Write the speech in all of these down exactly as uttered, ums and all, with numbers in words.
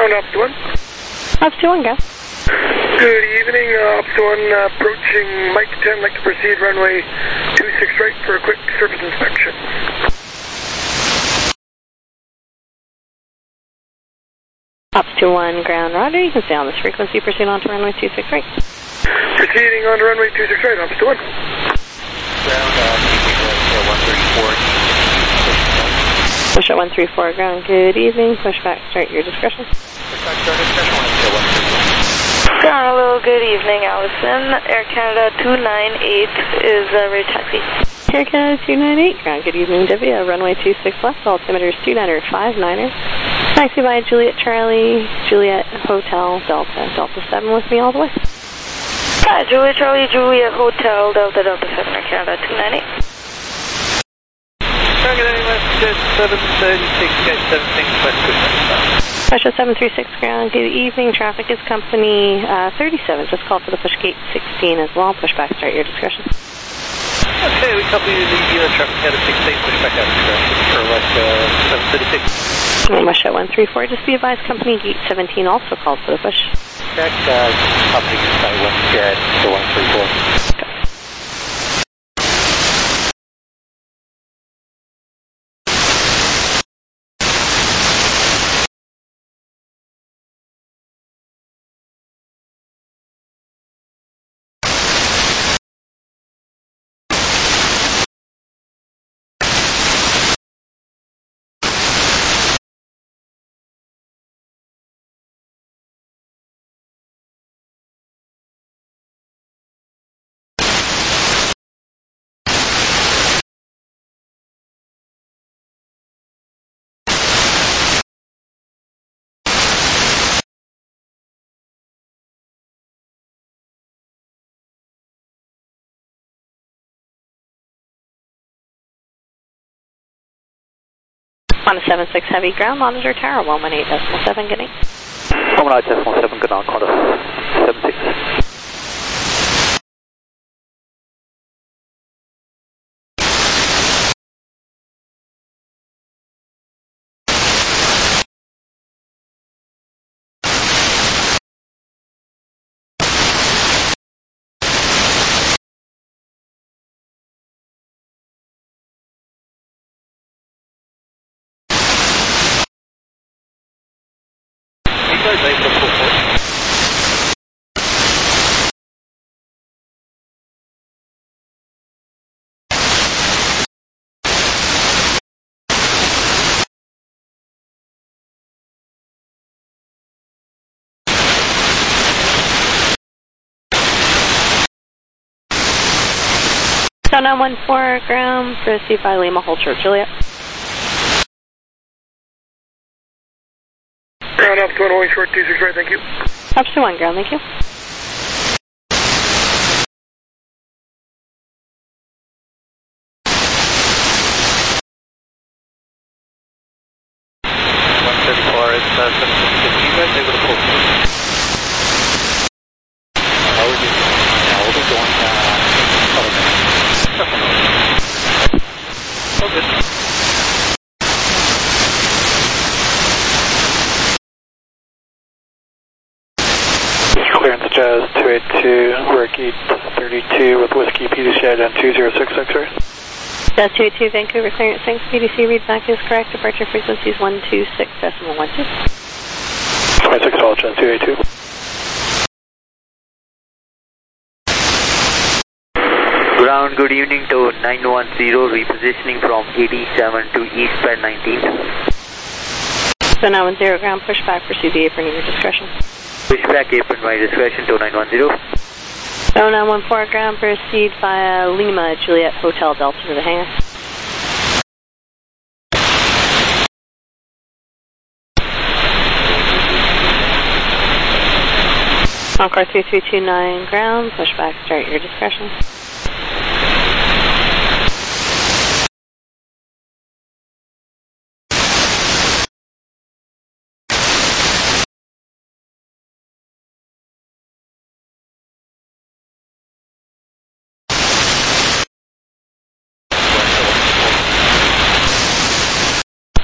Ground up to one. Up to one, go. Good evening, uh, up to one, uh, approaching Mike ten, like to proceed runway two six right for a quick surface inspection. Up to one, ground roger, you can stay on this frequency, proceed on to runway two six right. Proceeding on to runway two six right, up to one. Ground, uh, one thirty-four. Push at one three four, ground, good evening, push back, start your discretion. Push back, start discretion, one thirty-four. Ground, hello, good evening, Allison. Air Canada two nine eight is uh, ready taxi. Air Canada two nine eight, ground, good evening, W, runway two six left, altimeter is two niner five niner. Taxi by Juliet Charlie, Juliet Hotel, Delta, Delta seven with me all the way. Hi, Juliet Charlie, Juliet Hotel, Delta, Delta seven, Air Canada two nine eight. Target West, seven thirty-six, gate seventeen, West, push back. Russia seven three six, ground, good evening, traffic is company uh, thirty-seven, just call for the push gate sixteen as well, push back, start your discretion. Okay, we copy the uh, traffic head of sixteen, push back out of discretion for West uh, seven thirty-six. Russia one three four, just be advised, company gate seventeen also called for the push. Check, uh, company by one jet to one three four. Okay. On a seven six heavy, ground monitor tower one one eight decimal seven, good night. one one eight decimal seven, good night, Conda seven six. So nine one four, ground, proceed by Lima, hold short, Juliet. Ground up to one, only short two six right, thank you. Up to one, ground, thank you. one thirty-four, it's uh, seven six, you guys able to pull through? How would you, yeah, we'll be going, uh, oh, good. Clearance Jazz two eight two, we're at gate thirty-two with Whiskey P D C I down two zero six X-ray. Jazz two eight two, Vancouver, clearance, thanks, P D C readback is correct, departure frequency is one two six decimal one two. twenty-six all, Jazz two eight two. Ground, good evening to nine one zero, repositioning from eighty-seven to eastbound nineteen. So nine one zero, ground, push back, proceed the apron at your discretion. Push back apron by discretion to nine one zero. So nine one four, ground, proceed via Lima, Juliet Hotel, Delta to the hangar. Encore three three two nine, ground, push back, start your discretion.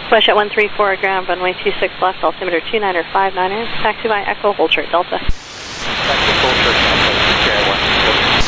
Westjet one three four ground, runway two six left, altimeter two niner five niner, taxi by Echo, hold short Delta. Taxi hold short Delta, J I one.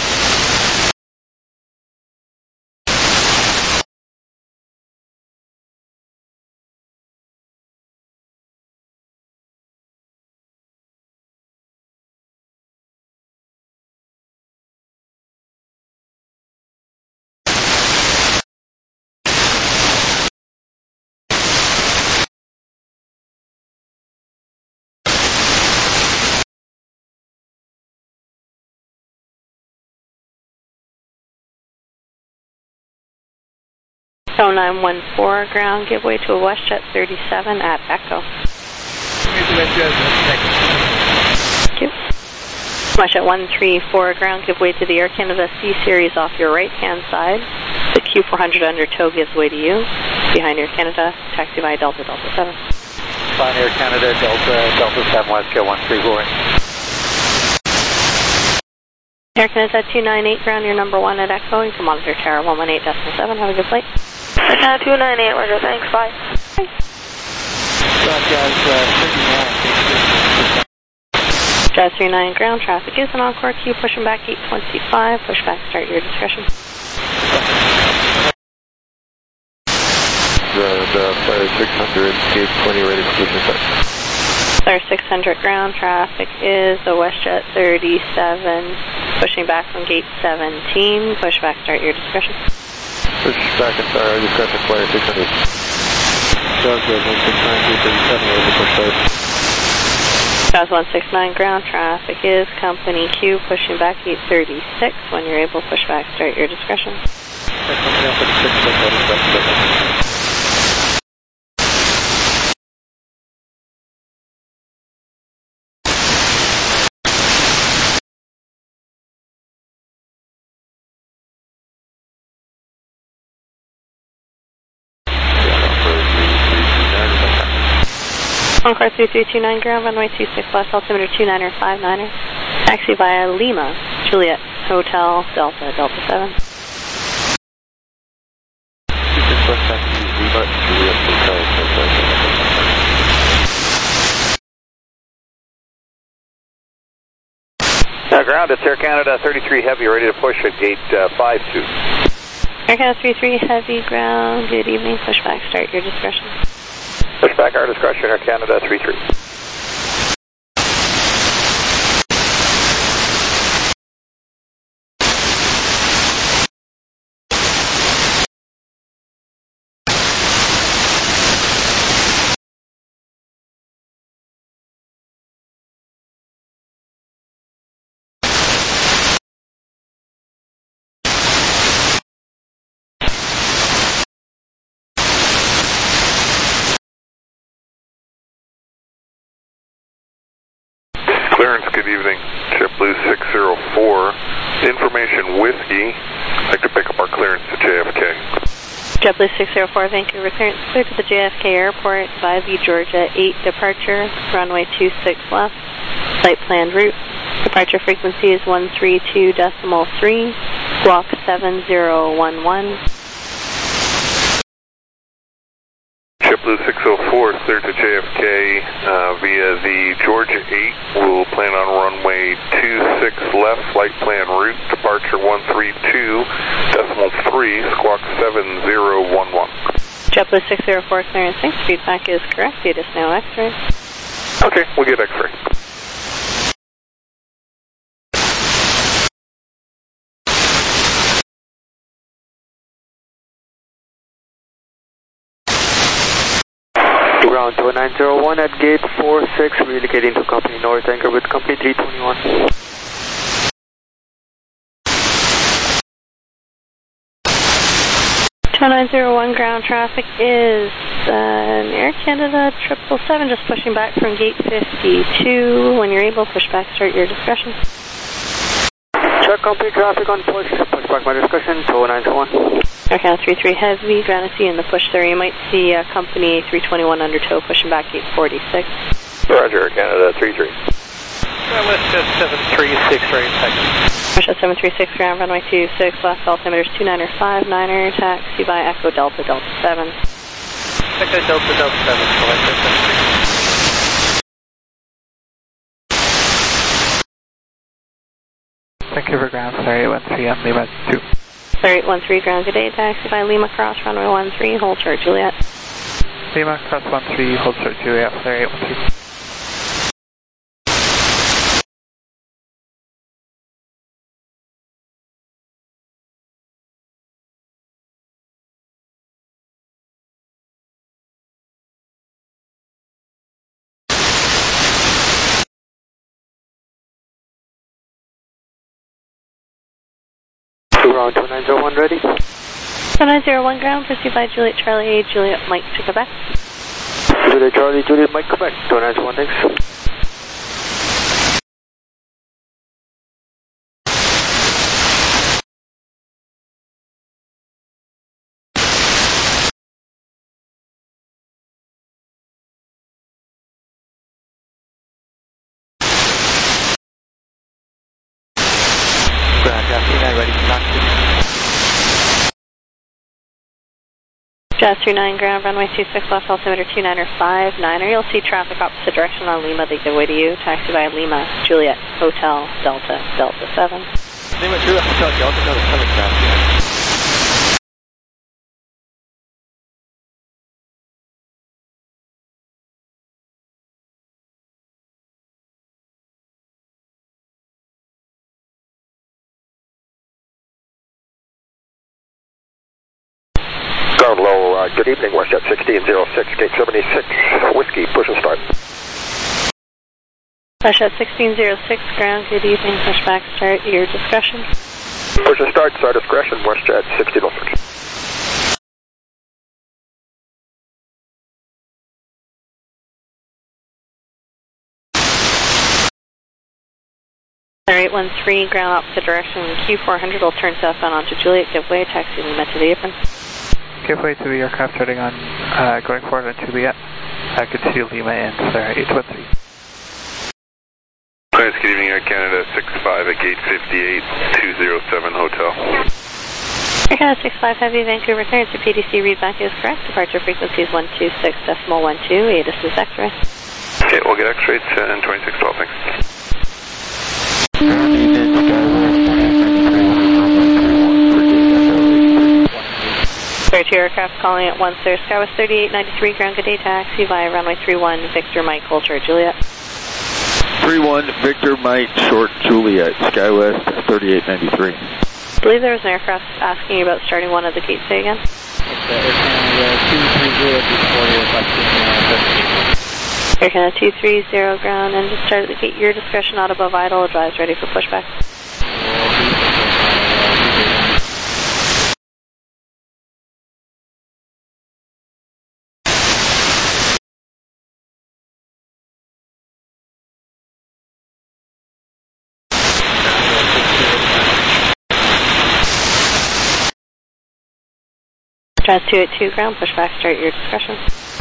oh nine one four ground, give way to a WestJet thirty-seven at Echo. Thank you. WestJet one three four ground, give way to the Air Canada C Series off your right hand side. The Q four hundred under tow gives way to you. Behind Air Canada, taxi by Delta Delta seven. Behind Air Canada, Delta Delta seven, WestJet one three four. Air Canada two nine eight ground, your number one at Echo. You can monitor tower one one eight decimal seven. Have a good flight. Uh, two nine eight, Roger, thanks, bye. Bye. Jazz thirty-nine. Jazz thirty-nine ground, traffic is an Encore queue, pushing back eight twenty-five, push back, start your discretion. The, the Flyer six hundred, gate twenty, ready for pushing back. Flyer six hundred ground, traffic is the WestJet thirty-seven, pushing back from gate seventeen, push back, start your discretion. Push back and start our discussion, Flyer six hundred. Jazz one six nine, gate thirty-seven, ready to push back. Jazz one six nine ground, traffic is company Q, pushing back eight thirty-six. When you're able, push back, start your discretion. Encore three three two nine ground, runway two six left, altimeter two niner five niner. Taxi via Lima, Juliet, Hotel, Delta, Delta seven. two six left, taxi Lima, Juliet, Hotel, Delta seven. Uh, ground, it's Air Canada thirty-three Heavy, ready to push at gate uh, five two. Air Canada three three Heavy ground, good evening, push back, start your discretion. Push back our discretion, Air Canada three three. Clearance, good evening. JetBlue six zero four. Information Whiskey. I'd like to pick up our clearance to J F K. JetBlue six zero four, Vancouver clearance clear to the J F K Airport, via V Georgia eight departure, runway two six left, flight planned route. Departure frequency is one three two decimal three, squawk seven zero one one. JetBlue six zero four is cleared to J F K uh, via the Georgia eight. We'll plan on runway two six left, flight plan route, departure one three two decimal three, squawk seven zero one one. JetBlue six zero four clearance, thanks. Feedback is correct. It is now X-ray. Okay, we'll get X-ray. Ground two nine zero one at gate four six, relocating to company north anchor with company three twenty-one. two nine zero one ground, traffic is an Air Canada triple seven, just pushing back from gate fifty-two. When you're able, push back, start your discretion. Check company traffic on push, push back my discretion, two nine zero one. Air Canada three three Heavy, ground to see in the push there. You might see uh, company three twenty-one under tow, pushing back eight forty-six. Roger, Air Canada three three. WestJet seven three six, right second. WestJet seven three six ground, runway two six left, altimeter two niner five niner, taxi by Echo Delta Delta seven. Echo Delta Delta seven, flight six seventy-six. Thank you for ground, sorry, one three on Lima two. Sorry, one three ground, good day, taxi by Lima Cross, runway one three, hold short Juliet. Lima Cross one three, hold short Juliet, sorry, one three. Ground two nine zero one ready? two nine zero one ground, proceed by Juliet Charlie, Juliet Mike to Quebec. Juliet Charlie, Juliet Mike, Quebec, two nine zero one, thanks. Ground, Jazz three nine ready for knock. Jazz three nine ground, runway two six left, altimeter two niner five niner. You'll see traffic opposite direction on Lima, the good way to you. Taxi by Lima, Juliet, Hotel, Delta, Delta seven. Lima Juliet, Hotel, Delta, Delta seven, ground. Ground low, uh, good evening, WestJet sixteen oh six, gate seventy-six, Whiskey, push and start. WestJet sixteen oh six ground, good evening, pushback start, your discretion. Push and start, star discretion, WestJet sixteen oh six. eight one three, ground opposite direction, Q four hundred will turn southbound onto Juliet, give way, taxi Lima to the apron. Give way to the aircraft heading on, uh, going forward on Juliet. I could see Lima and Sarah eight one three. Clarence, good evening, Air Canada six five at gate fifty-eight, two oh seven Hotel. Air Canada six five Heavy, Vancouver clearance, your P D C readback is correct. Departure frequency is one two six decimal one two, ATIS is X-ray. Okay, we'll get X-rays and twenty-six twelve, thanks. Sorry, two aircraft calling at one sir, Skywest thirty-eight ninety-three, ground good day taxi via runway three one, Victor Mike, hold short Juliet. three one, Victor Mike, short Juliet, Skywest thirty-eight ninety-three. I believe there was an aircraft asking you about starting one of the gates, say again? Air Canada two three zero ground, and to start at the gate, your discretion not above idle, advise ready for pushback. Jazz two eight two ground, pushback start at your discretion.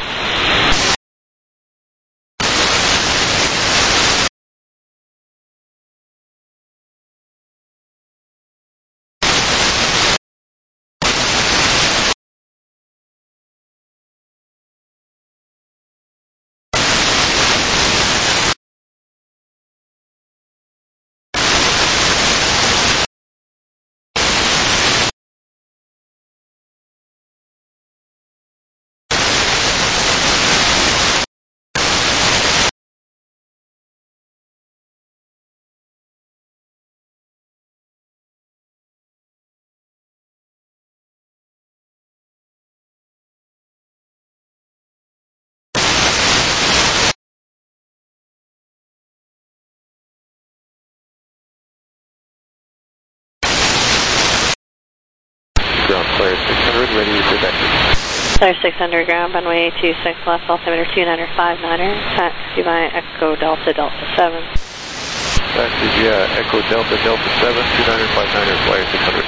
Ground clear six hundred, ready for vector. Clear six hundred ground, runway two six left, altimeter two niner five niner, taxi by Echo Delta Delta seven. Taxi via Echo Delta Delta seven, two niner five niner, flyer six hundred.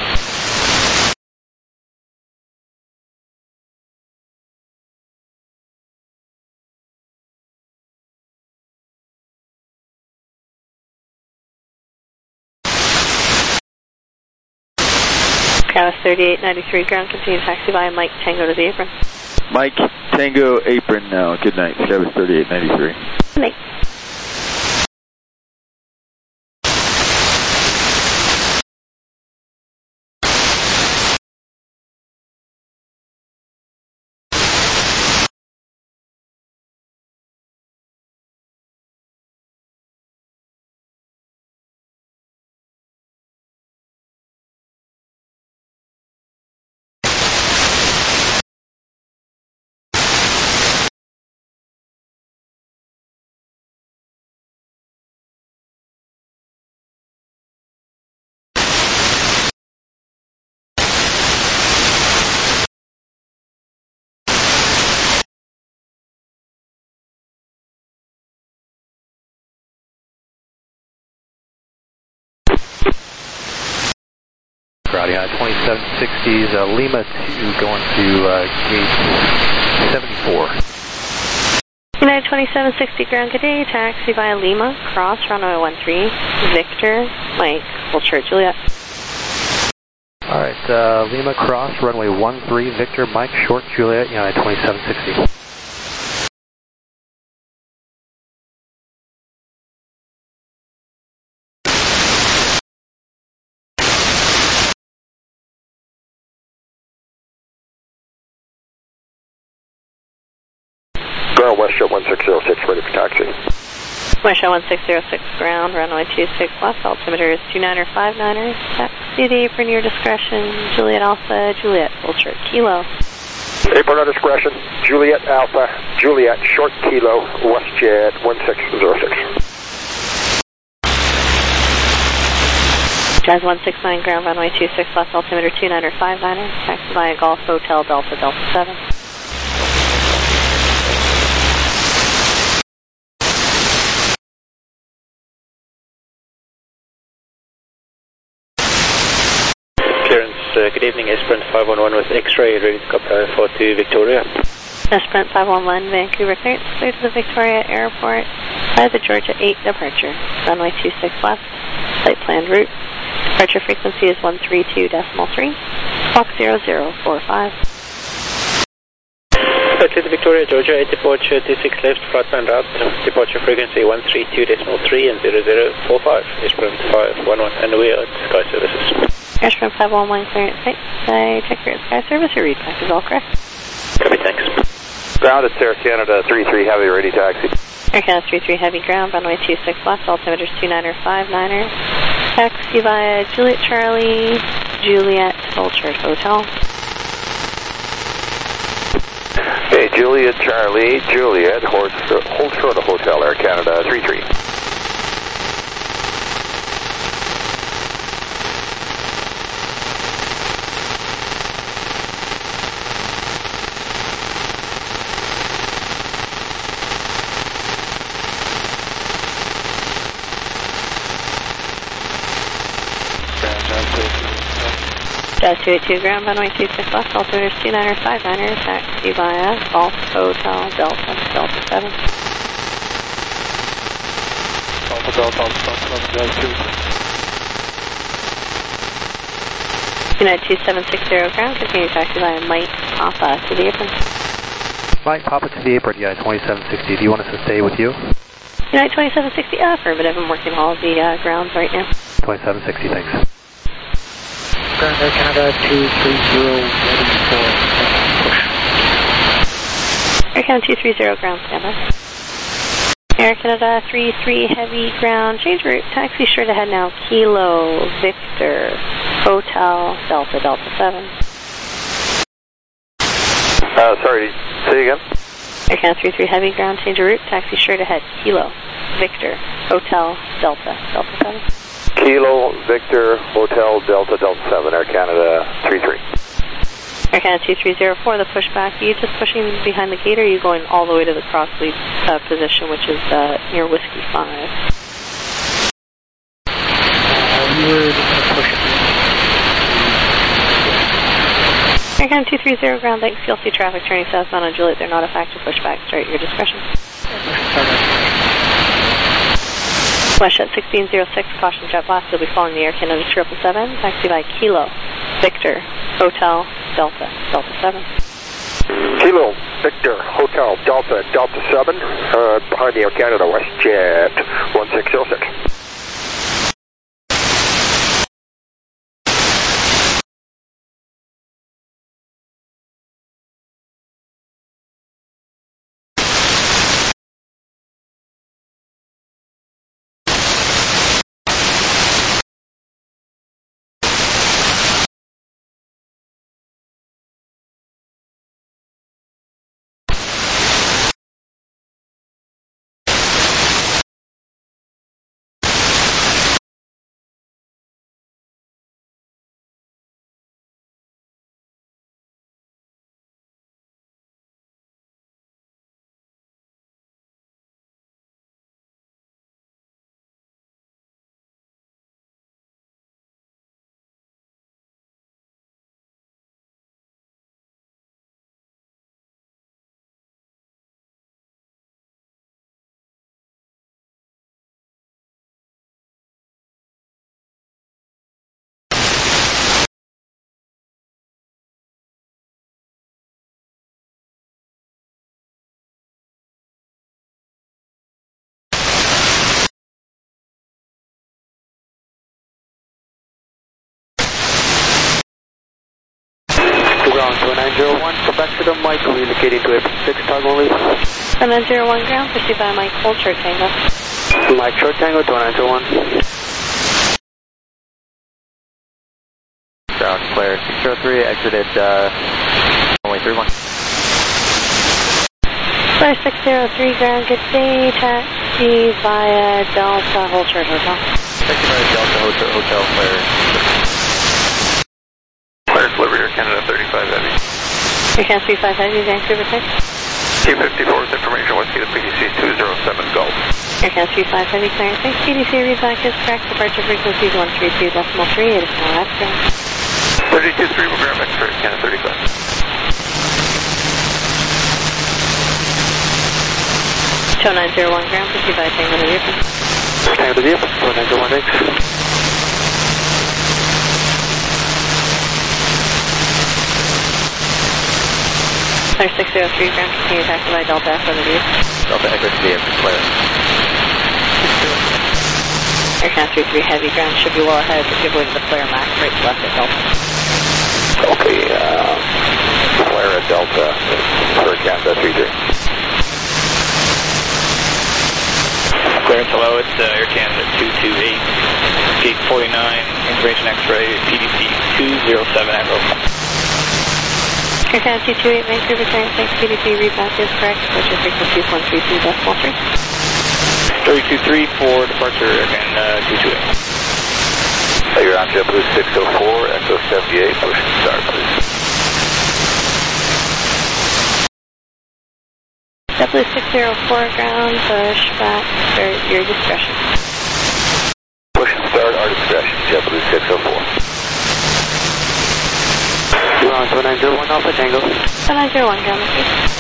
Canada thirty-eight ninety-three, ground continue taxi by Mike Tango to the apron. Mike Tango apron now. Good night. Skywest thirty-eight ninety-three. Good night. Rowdy High twenty-seven sixties, uh, Lima two going to uh, gate seventy-four. United twenty-seven sixty, ground good day, taxi via Lima, cross runway one three, Victor, Mike, Vulture, Juliet. Alright, uh, Lima cross, runway one three, Victor, Mike, short, Juliet, United twenty-seven sixty. Ground WestJet one six zero six, ready for taxi. WestJet one six zero six, ground, runway two six left, altimeter is two niner five niner, taxi the apron, your discretion, Juliet Alpha, Juliet, Vulture, Kilo. Apron on discretion, Juliet Alpha, Juliet, short Kilo, WestJet one six zero six. Jazz one six nine, ground, runway two six left, altimeter two niner five niner, taxi via Golf Hotel, Delta, Delta seven. Uh, good evening, Esperance five one one with X-ray, ready to copy for to Victoria. Esperance five one one, Vancouver, clearance clear to the Victoria Airport by the Georgia eight departure. Runway two six left, flight planned route. Departure frequency is one three two point three, Fox zero zero four five. Uh, to the Victoria, Georgia eight departure two six left, flight planned route. Departure frequency one three two point three and zero zero four five. Esperance five one one, and we are at Sky Services. Airstream five one one, clearance site. I check your Sky Service, your read back is all correct. Copy, thanks. Ground, it's Air Canada three three Heavy, ready taxi. Air Canada three three Heavy, ground, runway two six left, altimeter is two niner five niner. Taxi via Juliet Charlie, Juliet, Vulture Hotel. Hey, Juliet Charlie, Juliet, hold, hold short of Hotel, Air Canada three three. Jazz two eight two, ground, runway two six left, altimeter is two niner five niner, taxi via Golf Hotel, Delta, Delta seven. Delta, Delta, Delta, Delta two. United two seven six zero, ground, continue taxi via Mike Papa to the apron. Mike Papa to the apron, United twenty-seven sixty. Do you want us to stay with you? United twenty-seven sixty, affirmative. I'm working all the uh, grounds right now. twenty-seven sixty, thanks. Ground Air Canada two three zero, ready for push. Air Canada two three zero, ground standby. Air Canada three three Heavy, ground, change route, taxi straight ahead now, Kilo, Victor, Hotel, Delta, Delta seven. Uh, sorry, say again? Air Canada three three Heavy, ground, change of route, taxi straight ahead, Kilo, Victor, Hotel, Delta, Delta seven. Kilo, Victor, Hotel, Delta, Delta seven, Air Canada three three. Air Canada two three zero four, the pushback, are you just pushing behind the gate, or are you going all the way to the cross-lead uh, position, which is uh, near Whiskey five? Uh, we were just going to push it. Air Canada two three zero, ground, thanks. You'll see traffic turning southbound on Juliet. They're not a factor pushback. Start at your discretion. WestJet sixteen zero six, caution jet blast. You'll be following the Air Canada triple seven. Taxi by Kilo, Victor, Hotel, Delta, Delta seven. Kilo, Victor, Hotel, Delta, Delta seven, uh, behind the Air Canada WestJet one six zero six. two nine zero one, go back to the mic, relocating to April six, toggle release. two nine zero one ground, proceed by Mike, hold short tango. Mike, short tango, two nine zero one. Ground clear, six zero three, exited uh, runway three one. Clear six zero three ground, good day, taxi via Delta, hold short hotel. Taxi via Delta, hotel, hotel, clear. Clear, delivery Air Canada thirty-five Heavy. Air Canada thirty-five Heavy, Vancouver six. T fifty-four with information, Whiskey to P D C two zero seven Gulf. Air Canada thirty-five Heavy, clearance six. P D C readback is correct, departure frequency is one three two decimal three, it is now left ground. thirty-two three, we'll grab X-ray, Air Canada thirty-five. two nine zero one ground, proceed by Tango to the airport. Tango to the airport, two nine zero one X. Clear six zero three ground, continue taxi by Delta Echo to the airport. Delta Echo to the airport, clear. Air Canada three three Heavy ground, should be well ahead, if you're avoiding the flare max, right to left at Delta. Okay, uh, flare at Delta, Air Canada three three. Clearance, hello, it's uh, Air Canada two two eight, gate forty-nine, information X-ray, P D C two zero seven Echo. Air Canada two two eight, Vancouver clearance six, P D C readback is correct, departure frequency is one three two decimal three. thirty-two three for departure, Air Canada two two eight. Hey, you're on JetBlue six oh four, Echo seventy-eight, push and start, please. JetBlue six zero four ground, push back, start your discretion. Push and start, our discretion, JetBlue six oh four. You're on two nine zero one Alpha Tango. two nine zero one ground, please.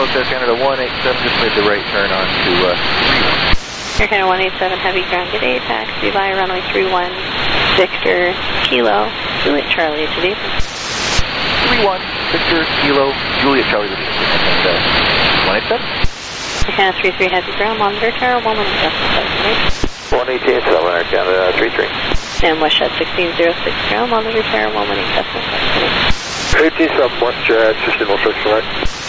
Hello, Air Canada one eight seven, just made the right turn on to uh, three one. Air Canada one eight seven, heavy ground, good day, taxi via runway three one, Victor, Kilo, Juliet Charlie to the apron. three one, Victor, Kilo, Juliet Charlie to the apron, and uh, one eight seven. Air Canada three three, heavy ground, monitor tower, one one adjustment, one eighteen seven, Air Canada three three. Sam West Jet sixteen oh six, ground, monitor tower, one one adjustment, eighteen seven, West Jet, sixteen oh six, right.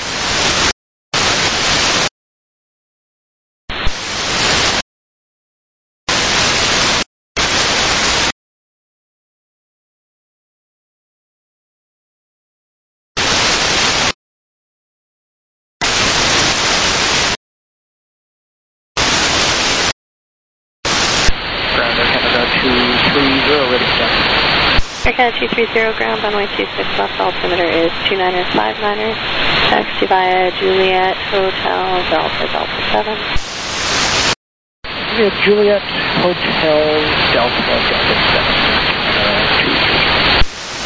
Air Canada two three zero, ground, runway two six left, altimeter is two niner five niner, taxi via Juliet Hotel Delta Delta seven. Juliet Juliet Hotel Delta Delta seven. Uh, two three.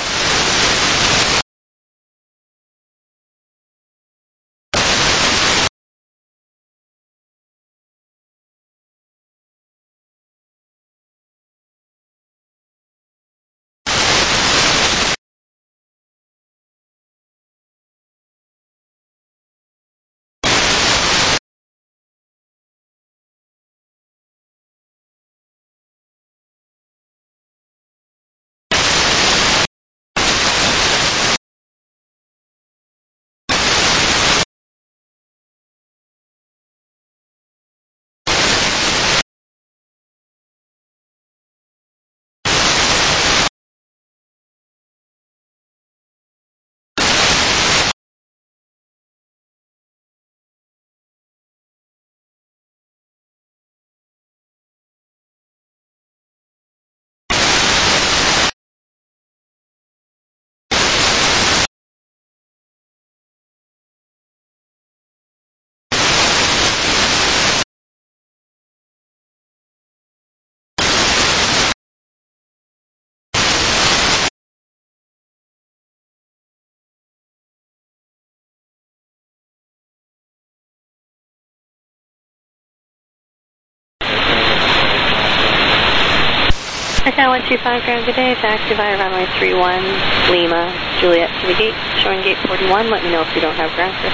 Air Canada one two five, ground, good day, taxi via runway three one, Lima, Juliet to the gate, showing gate forty-one, let me know if you don't have ground crew.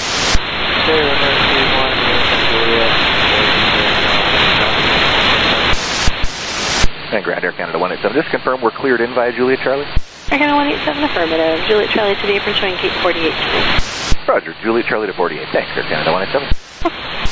And Ground Air Canada one eight seven, just confirm we're cleared in via Juliet Charlie. Air Canada one eight seven, affirmative, Juliet Charlie to the apron, showing gate forty-eight to me. Roger, Juliet Charlie to forty-eight, thanks Air Canada one eight seven.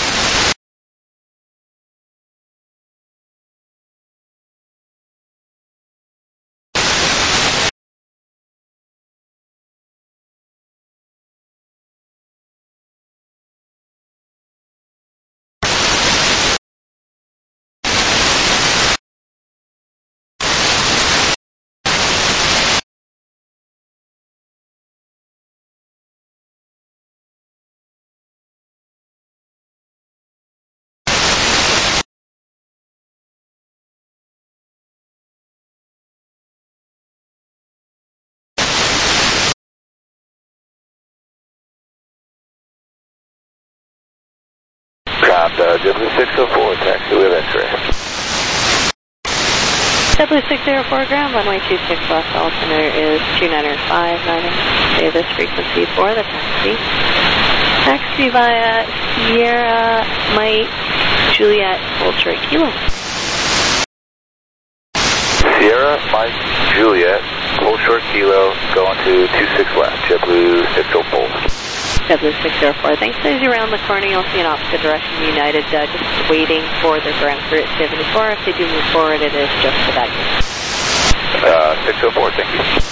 Dropped uh, W six oh four, taxi with X-ray. W six oh four, ground, runway two six left, altimeter is two niner five niner. Say this frequency for the taxi. Taxi via Sierra Mike Juliet Ultra Kilo. Sierra Mike Juliet, hold short Kilo, going to two six left, JetBlue six oh four. W six oh four, thanks. As you round the corner, you'll see an opposite direction United, uh, just waiting for their ground crew at seventy-four. If they do move forward, it is just for that gate. Uh, six oh four, thank you.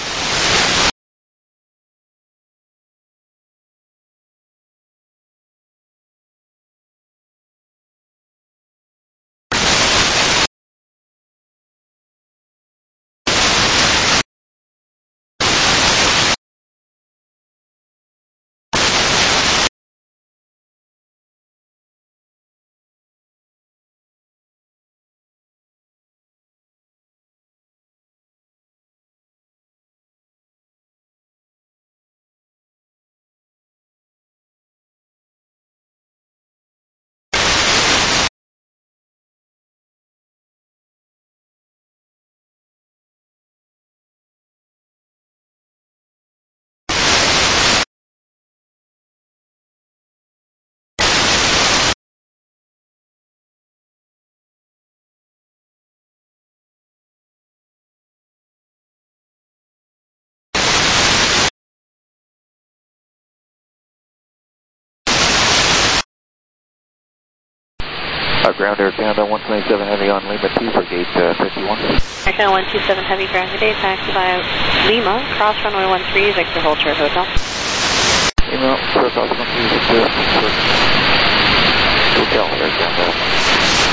Uh, ground Air Canada one twenty-seven Heavy on Lima two for gate uh, fifty-one. Air Canada one two seven Heavy, ground today, taxi via Lima, cross runway one three, Victor Holter Hotel. Lima, cross one three, Victor Hotel, Air Canada.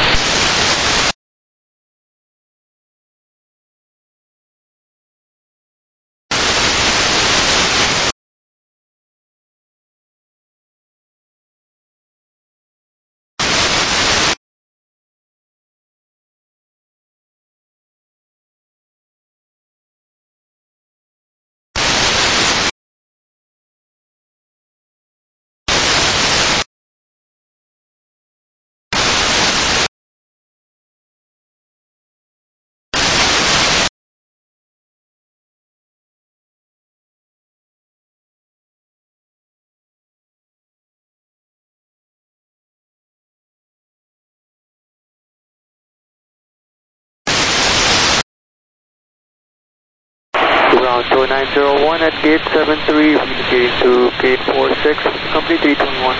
Ground two nine zero one at gate seven three, indicating to gate four six, company three twenty-one.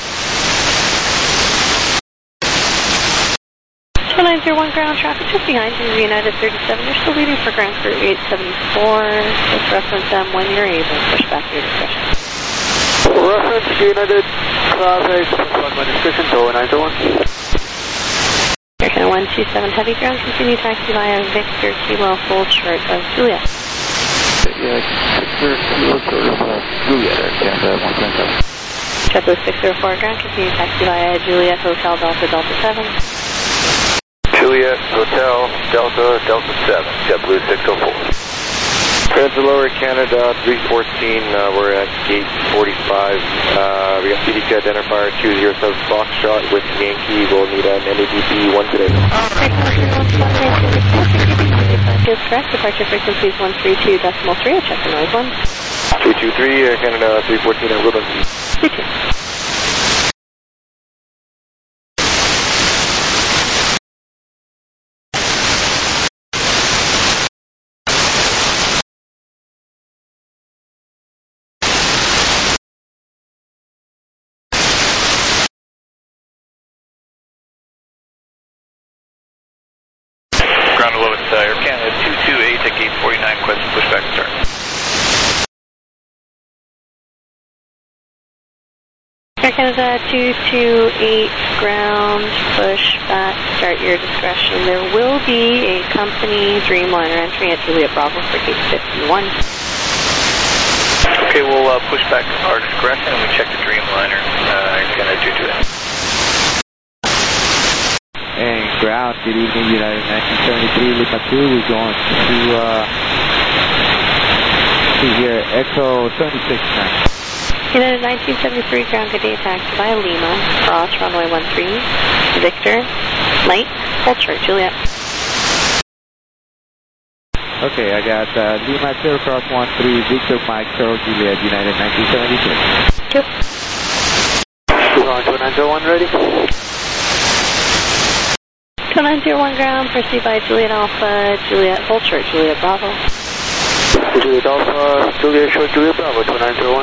two nine zero one ground traffic just behind you, United thirty-seven. You're still waiting for ground crew eight seventy-four. Just reference them when you're able. Push back your discretion. Reference United traffic, one my discretion, two nine zero one. Air Canada one two seven Heavy, ground continue taxi via Victor Kilo, hold short of Juliet. Yeah, Victor Kilo short of uh, Juliet, Air Canada one twenty-seven. JetBlue six zero four, ground continue taxi via Juliet Hotel Delta Delta seven. Juliet Hotel Delta Delta seven, JetBlue six oh four. Peninsula Air Canada three fourteen, uh, we're at gate forty-five. Uh, we got C D C identifier two zero seven Foxtrot with Yankee. We'll need an N A D P one today. Is correct. Departure frequency is one three two decimal three. Check the noise one. two two three, Air Canada three fourteen at Woodland. two two. Ground below, it's uh, Air Canada two two eight at gate forty-nine, question pushback start. Air Canada two two eight, ground, push back, start your discretion. There will be a company Dreamliner entering at Juliet Bravo for gate fifty-one. Okay, we'll uh, push back our discretion and we check the Dreamliner. Uh, Air Canada two two eight. And ground, good evening, United nineteen seventy-three, Lima two, we're going to, uh, to here, Echo seventy-six nine. United nineteen seventy-three, ground good day taxi via Lima, cross runway one three, Victor, light, hold short, Juliet. Okay, I got uh, Lima zero cross one three, Victor Mike Charles Juliet, United nineteen seventy-three. Yep. Ground two nine zero one ready. two nine zero one ground, proceed by Juliet Alpha, Juliet hold short, Juliet Bravo. Juliet Alpha, Juliet short, Juliet Bravo, two nine zero one.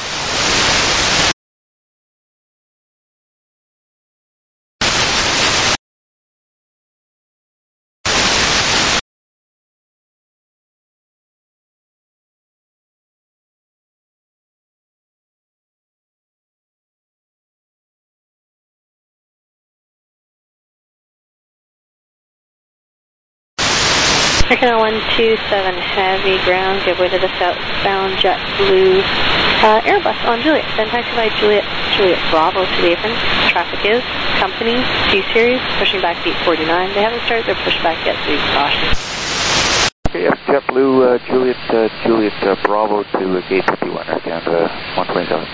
Air Canada one two seven Heavy, ground, give way to the southbound JetBlue uh, Airbus on Juliet. Then taxi by Juliet, Juliet Bravo to the apron. Traffic is company G-Series, pushing back gate forty-nine. They haven't started their pushback yet, so use caution. Okay, yes, JetBlue, uh, Juliet, uh, Juliet uh, Bravo to uh, gate fifty-one, Air Canada one twenty-seven.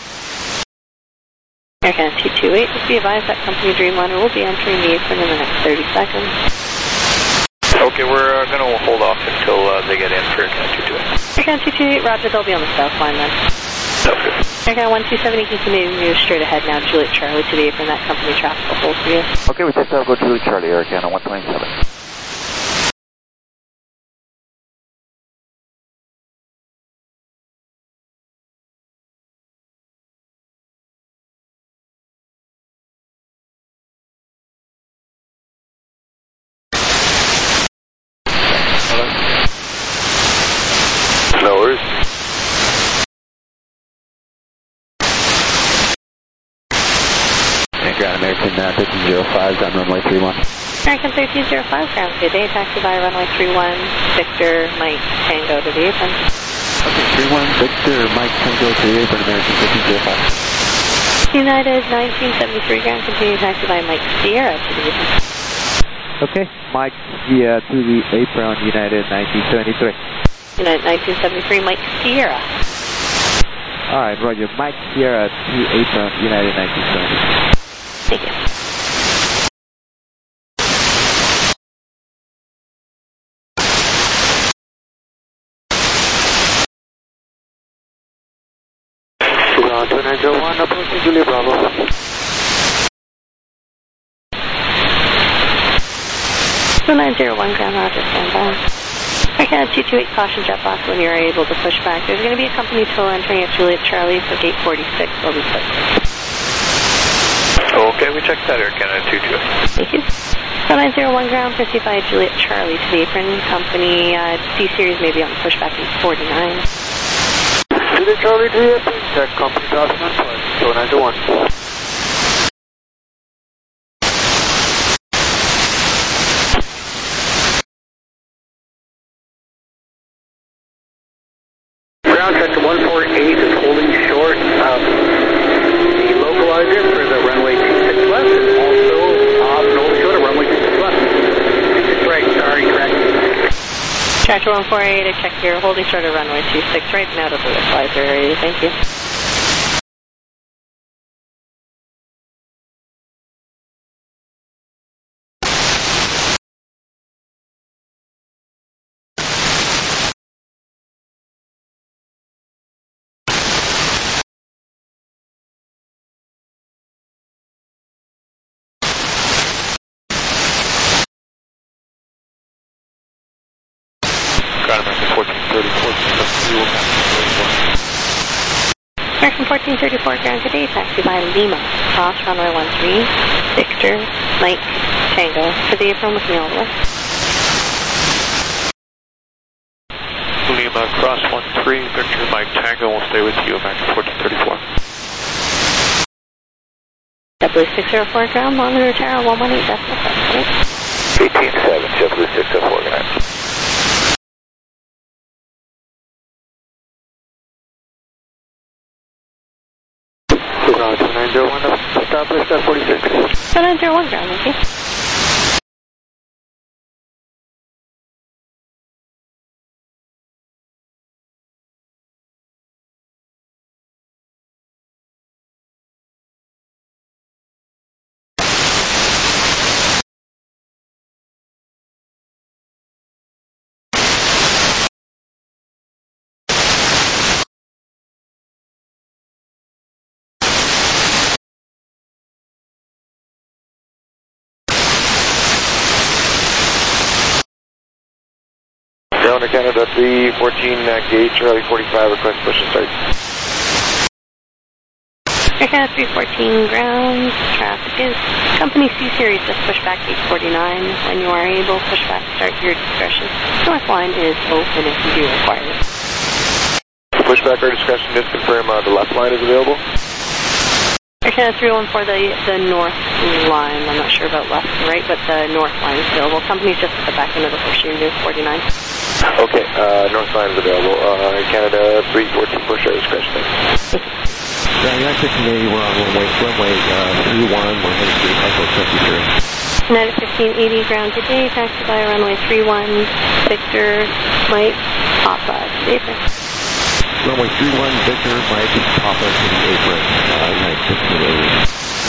Air Canada two two eight, just be advised that company Dreamliner will be entering the apron in the next thirty seconds. Okay, we're uh, going to hold off until uh, they get in for Air Canada two two eight. Air Canada two two eight, roger, they'll be on the south line then. Sounds good. Air Canada one two seven, you can continue to move straight ahead now, Juliet Charlie to the apron, that company traffic will hold for you. Okay, we just have go Juliet Charlie, Air Canada one twenty-seven. American uh, thirteen oh five on runway three one. American thirteen oh five, ground good day, taxi by runway three one, Victor, Mike, Tango to the apron. Okay, three one, Victor, Mike, Tango to the apron, American thirteen oh five. United nineteen seventy-three, ground continue taxi by Mike Sierra to the apron. Okay, Mike Sierra to the apron, United nineteen seventy-three. United nineteen seventy-three, Mike Sierra. Alright, Roger, Mike Sierra to apron, United nineteen seventy-three. Thank you. Ground two nine zero one, approaching Julia Bravo. two nine zero one, ground roger, stand by. American two two eight, caution jet box when you are able to push back. There's going to be a company tow entering at Juliet Charlie for gate forty-six. Will be pushed. Okay, we checked that, Air Canada two two eight. Thank you. two nine zero one, ground fifty-five, Juliet Charlie to the apron. Company uh, C-Series may be on pushback gate forty-nine. Juliet Charlie to the apron, check company document, two nine zero one. Ground sector one four eight is holding short of the localizer for the runway two six left, and also off and holding short of runway two six left. two six right, sorry, correct. Tractor one four eight, I check here, holding short of runway two six right, and out of the localizer area. Thank you. American fourteen thirty-four, ground today, taxi by Lima, cross runway one three, Victor, Mike, Tango, to the apron with me all the way. Lima, cross one three, Victor, Mike, Tango will stay with you, American fourteen thirty-four. JetBlue six oh four, ground, monitor tower one one eight, decimal seven. eighteen seven, JetBlue six oh four, good night. Ground two nine zero one, established at forty-six. two nine zero one, ground, thank you. Down to Canada three fourteen, uh, gate Charlie forty-five, request push and start. Air Canada three fourteen, ground, traffic is company C-Series, just push back gate forty-nine. When you are able, push back, start your discretion. North line is open if you do require it. Pushback or discretion, just confirm uh, the left line is available. Air Canada three one four, the, the north line, I'm not sure about left and right, but the north line is available. Company's just at the back end of the horseshoe, near forty-nine. Okay, uh, north line is available. Uh, Canada three fourteen, push or discretion. Yeah, United today, we're on runway, runway uh, three one, we're heading to Echo seventy-three. United fifteen eighty, ground today, taxi by runway three one, Victor, Mike, Papa, to the apron. Runway three one, Victor, Mike, Papa to the apron, uh, United fifteen eighty.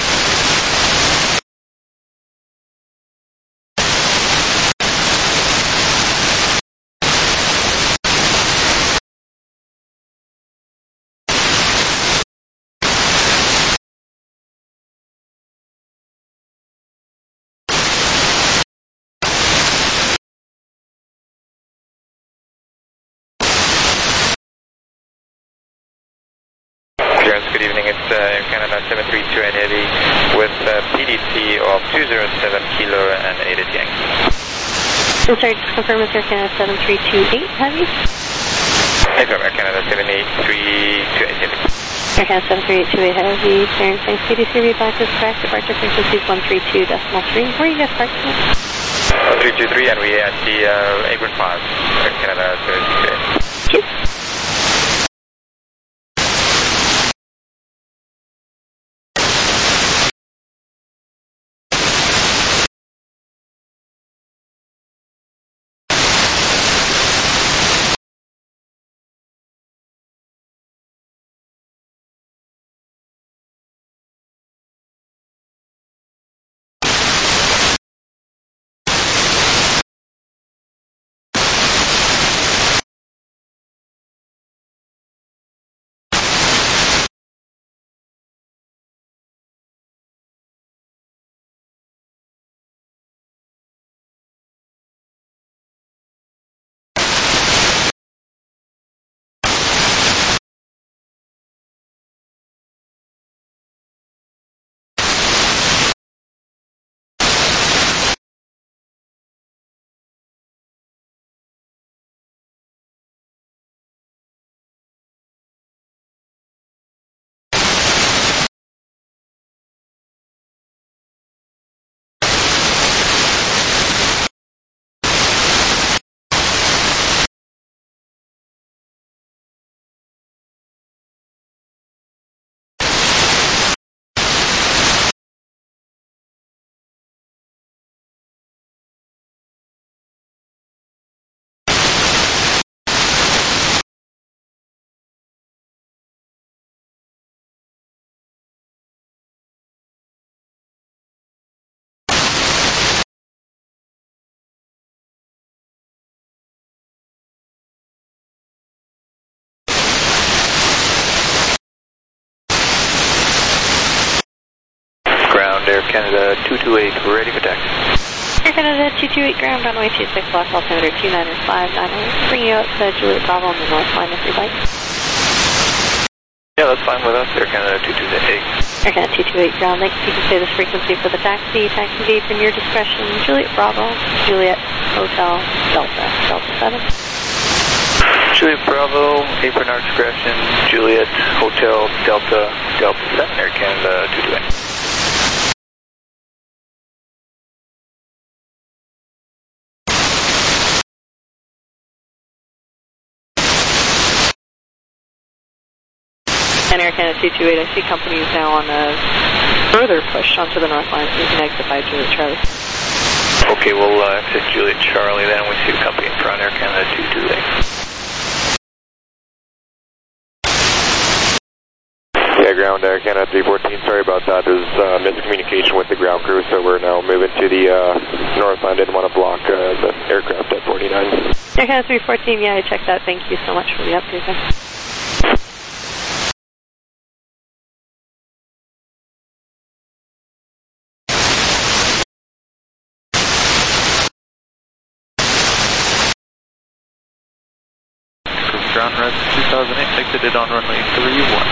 Good evening, it's uh, Air Canada seven three two eight Heavy with uh, P D C of two zero seven kilo and eight at Yankee. I'm sorry, just confirm it's Air Canada seven three two eight Heavy? Hey, from Air Canada seven eight three two eight Heavy. Air Canada seven three eight two eight Heavy, clearance, thanks, P D C readback is correct, departure frequency is one three two decimal three. Where are you guys parked at? one three two three, and we at the uh, Apron five, Air Canada seven two eight. Thank you. Air Canada two two eight, ready for taxi. Air Canada two two eight ground, runway two six left, altimeter two nine five nine eight. Bring you out to Juliet Bravo on the north line if you'd like. Yeah, that's fine with us, Air Canada two two eight. Air Canada two two eight ground, thanks. You can say this frequency for the taxi. Taxi gate from your discretion. Juliet Bravo, Juliet Hotel, Delta, Delta seven. Juliet Bravo, apron our discretion, Juliet Hotel, Delta, Delta seven, Air Canada two two eight. And Air Canada two two eight, I see company is now on a further push onto the north line, so you can exit by Juliet Charlie. Okay, we'll uh, exit Juliet Charlie then. We see the company in front, Air Canada two two eight. Yeah, ground Air Canada three fourteen, sorry about that. There's uh, miscommunication with the ground crew, so we're now moving to the uh, north line. Didn't want to block uh, the aircraft at forty-nine. Air Canada three fourteen, yeah, I checked that. Thank you so much for the update there. Ground Res two thousand eight, exited on runway three one.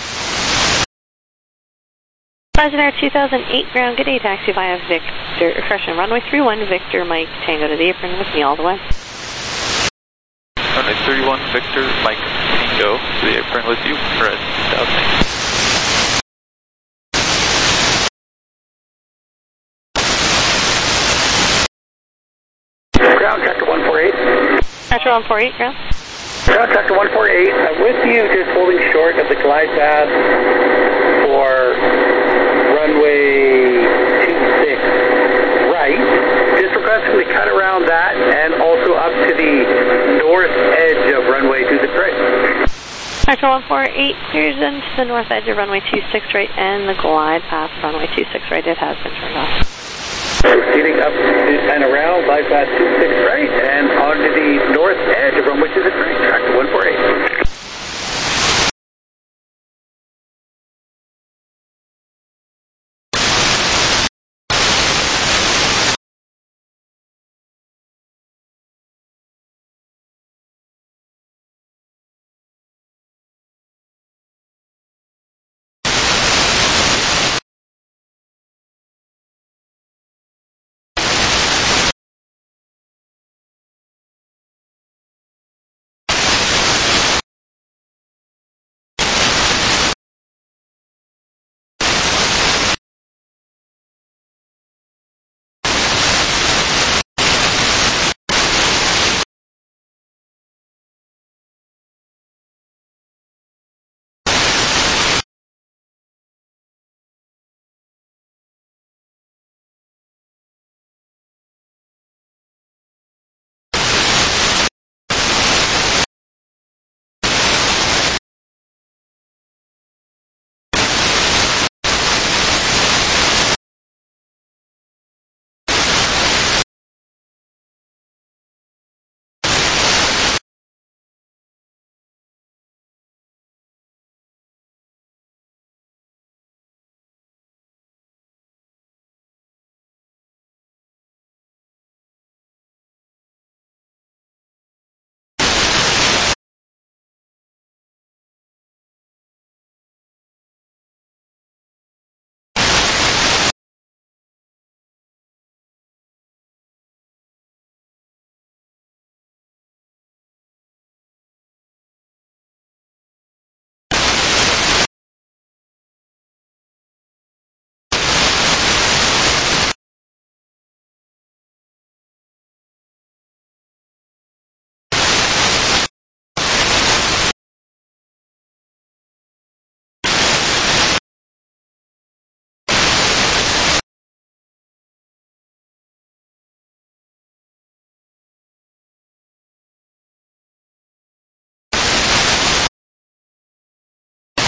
Pleasant Air two thousand eight ground, good day, taxi via Victor, correction, runway three one, Victor, Mike, Tango to the apron with me all the way. Runway three one, Victor, Mike, Tango to the apron with you, Res two thousand eight. Ground, Tractor one four eight. Tractor one four eight, ground. Ground, Tractor one four eight. I'm with you, just holding short of the glide path for runway two six right. Just requesting to cut around that and also up to the north edge of runway two six right. Tractor one four eight clears into the north edge of runway two six right, and the glide path runway two six right, it has been turned off. Proceeding up and around, glide path two six right, and onto the north edge of runway two six right, Tractor one four eight.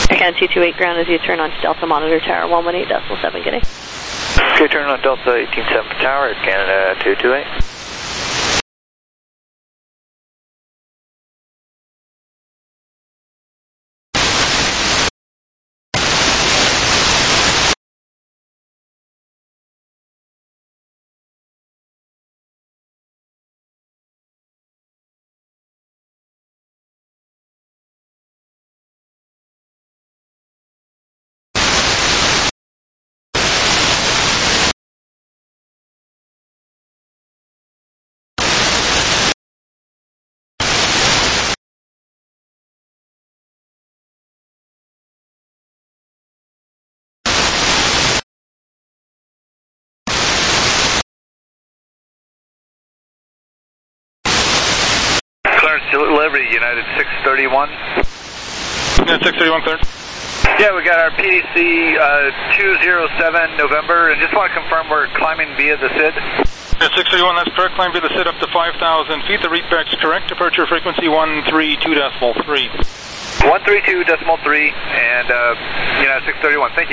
Air Canada two two eight, ground as you turn onto Delta Monitor Tower one one eight decimal seven, good day. Okay, turn on Delta eighteen seven Tower, Air Canada two two eight. Delivery, United six thirty-one. United six thirty-one, cleared. Yeah, we got our P D C uh, two zero seven November, and just want to confirm we're climbing via the S I D. United six thirty-one, that's correct. Climb via the S I D up to five thousand feet. The readback's correct. Departure frequency one three two decimal three. one three two decimal three, and uh, United six thirty-one, thank you.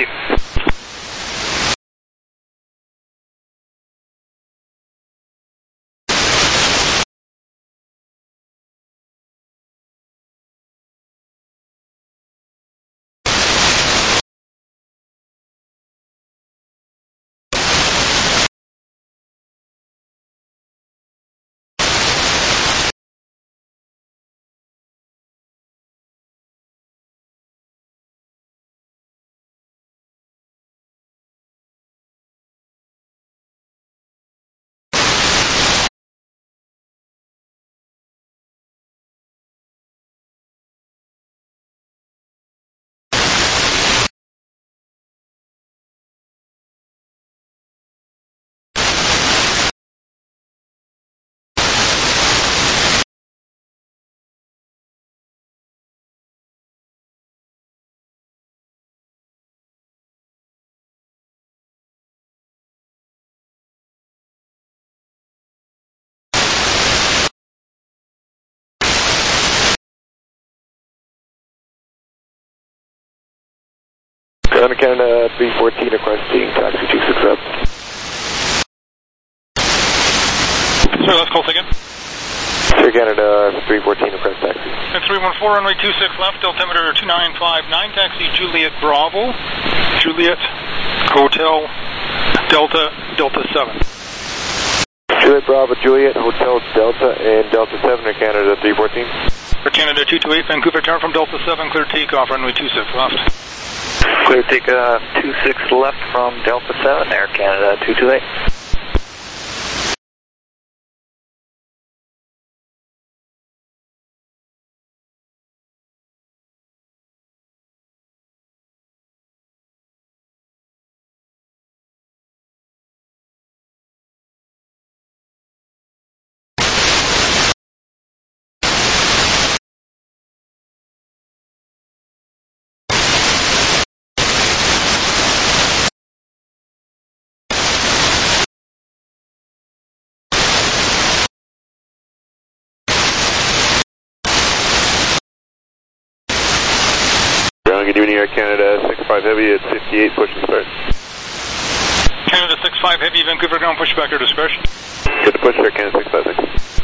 Ground Canada three fourteen requesting taxi two six up. Sorry, let's call again. Air Canada three fourteen request taxi. And three one four, runway two six left, altimeter two nine five nine, taxi Juliet Bravo, Juliet, Hotel, Delta, Delta seven. Juliet Bravo, Juliet, Hotel, Delta, and Delta seven, Air Canada three fourteen. Air Canada two two eight, Vancouver Tower from Delta seven, clear takeoff, runway two six left. Clear take uh, two six left from Delta seven, Air Canada two two eight. Good evening, Air Canada six five Heavy at fifty-eight, push and start. Canada six five Heavy, Vancouver ground, pushback or discretion. Get the push, Air Canada six five six.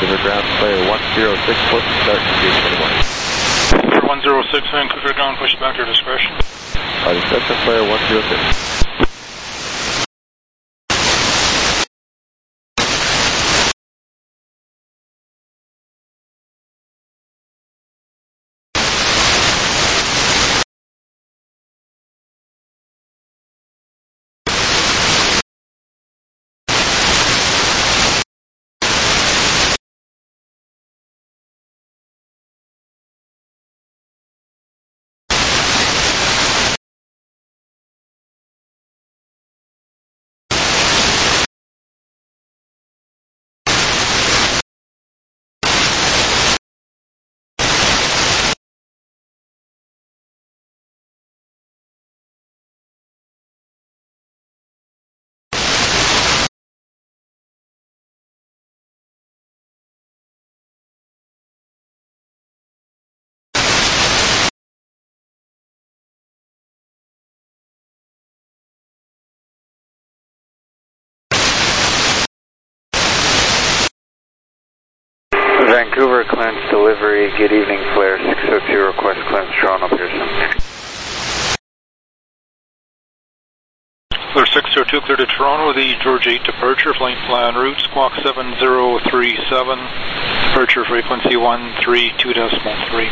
Vancouver ground, player one zero six, push start to gate twenty-one. For one zero six, Vancouver ground, push back to discretion. By discretion, player one zero six. Vancouver, clearance delivery, good evening, flare six oh two, request clearance Toronto Pearson. Flare six oh two, clear to Toronto, the George eight departure, flight plan route, squawk seven zero three seven, departure frequency one three two decimal three.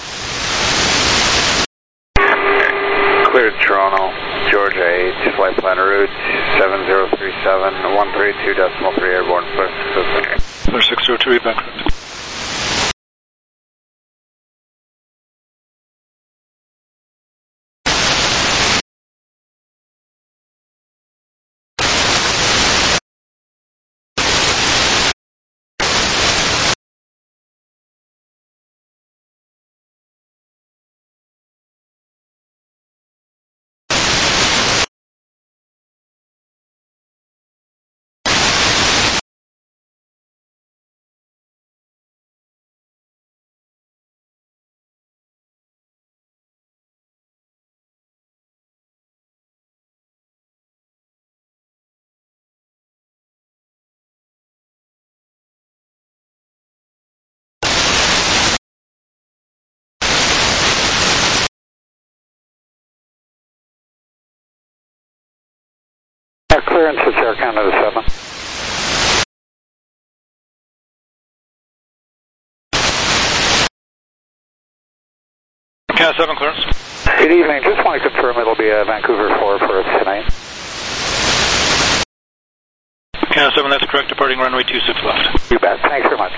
Clear to Toronto, Georgia eight, flight plan route seven zero three seven, one three two decimal three, airborne, flare six oh two. Flare six oh two, back. Clearance at Air Canada seven. Canada seven clearance. Good evening, just want to confirm it'll be a Vancouver four for us tonight. Canada seven, that's correct, departing runway two six left. You bet, thanks very much.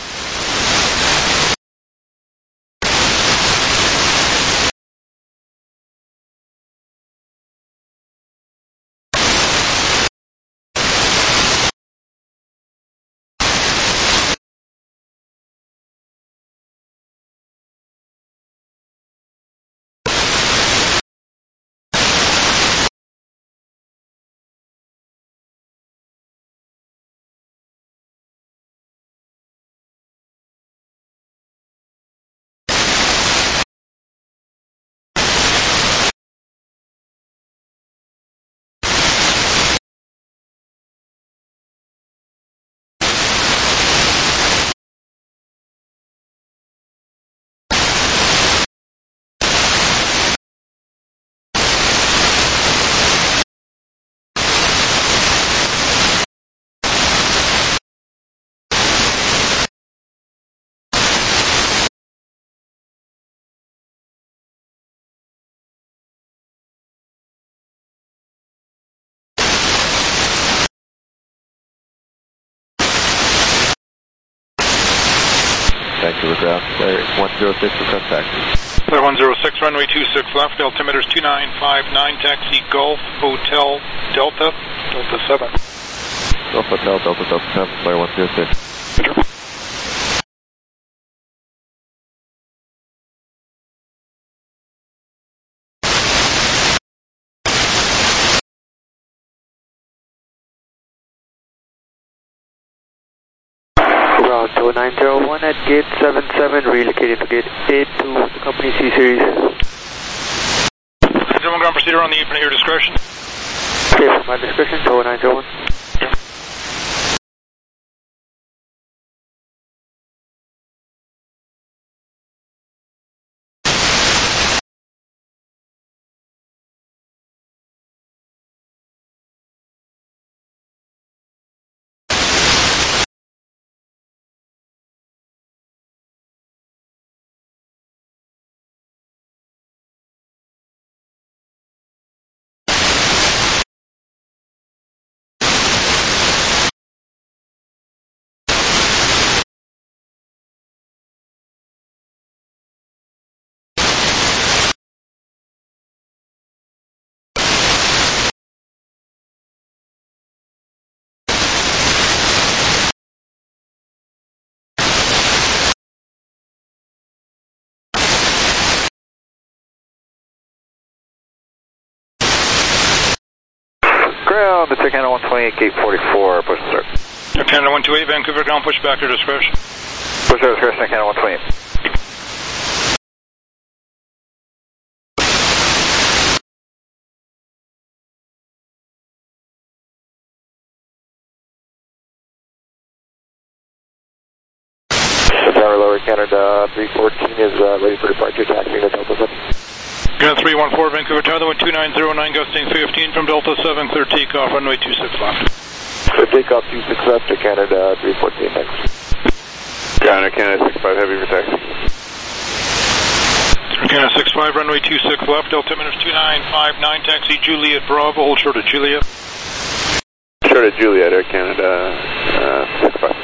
Vancouver ground, player one zero six, request taxi. Player one zero six, runway two six left, altimeter's two nine five nine, taxi Golf Hotel Delta, Delta seven. Golf Hotel Delta Delta seven, player one zero six. Toronto nine zero one at gate seven seven, relocated to gate eight to the company C series. nine zero one ground, proceed around the apron at your discretion. Okay, for my discretion, Toronto nine zero one. Ground, it's Air Canada one twenty-eight, gate forty-four, push and start. Air Canada one twenty-eight, Vancouver ground, push back to discretion. Push to discretion, Air Canada one twenty-eight. Tower Lower Canada three fourteen is uh, ready for departure, taxiing to Delta seven. Canada three one four, Vancouver Tower, one two nine zero nine, gusting fifteen from Delta seven, clear takeoff, runway two six left. Clear takeoff two six left to Canada three fourteen, thanks. Ground, Air Canada six five, heavy for taxi. Air Canada six five, runway two six left, altimeter two nine five nine, taxi Juliet Bravo, hold short of Juliet. Short of Juliet, Air Canada uh, six five.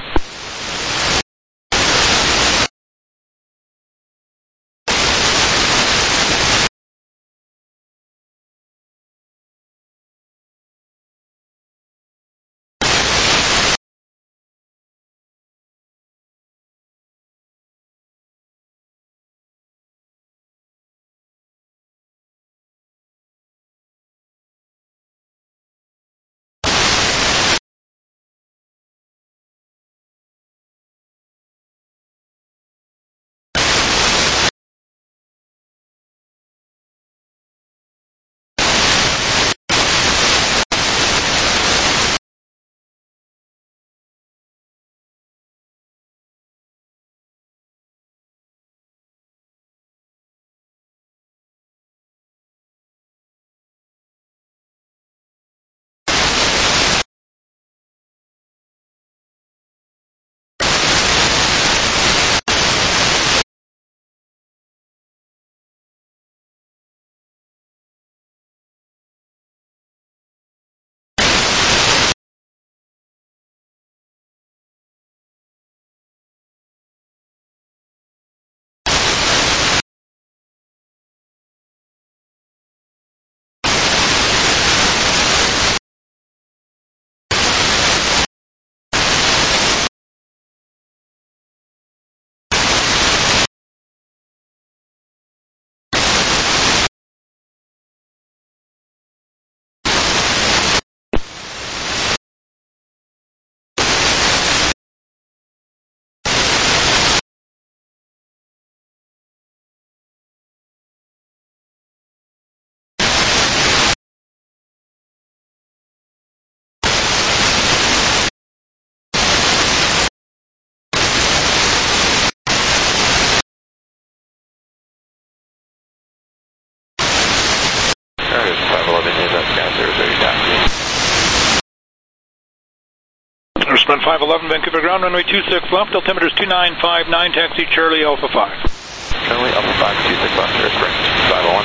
Respond five eleven, Vancouver ground, runway two six left, altimeter is two nine five nine, taxi Charlie Alpha five. Charlie Alpha five, two six left, airspring five oh one.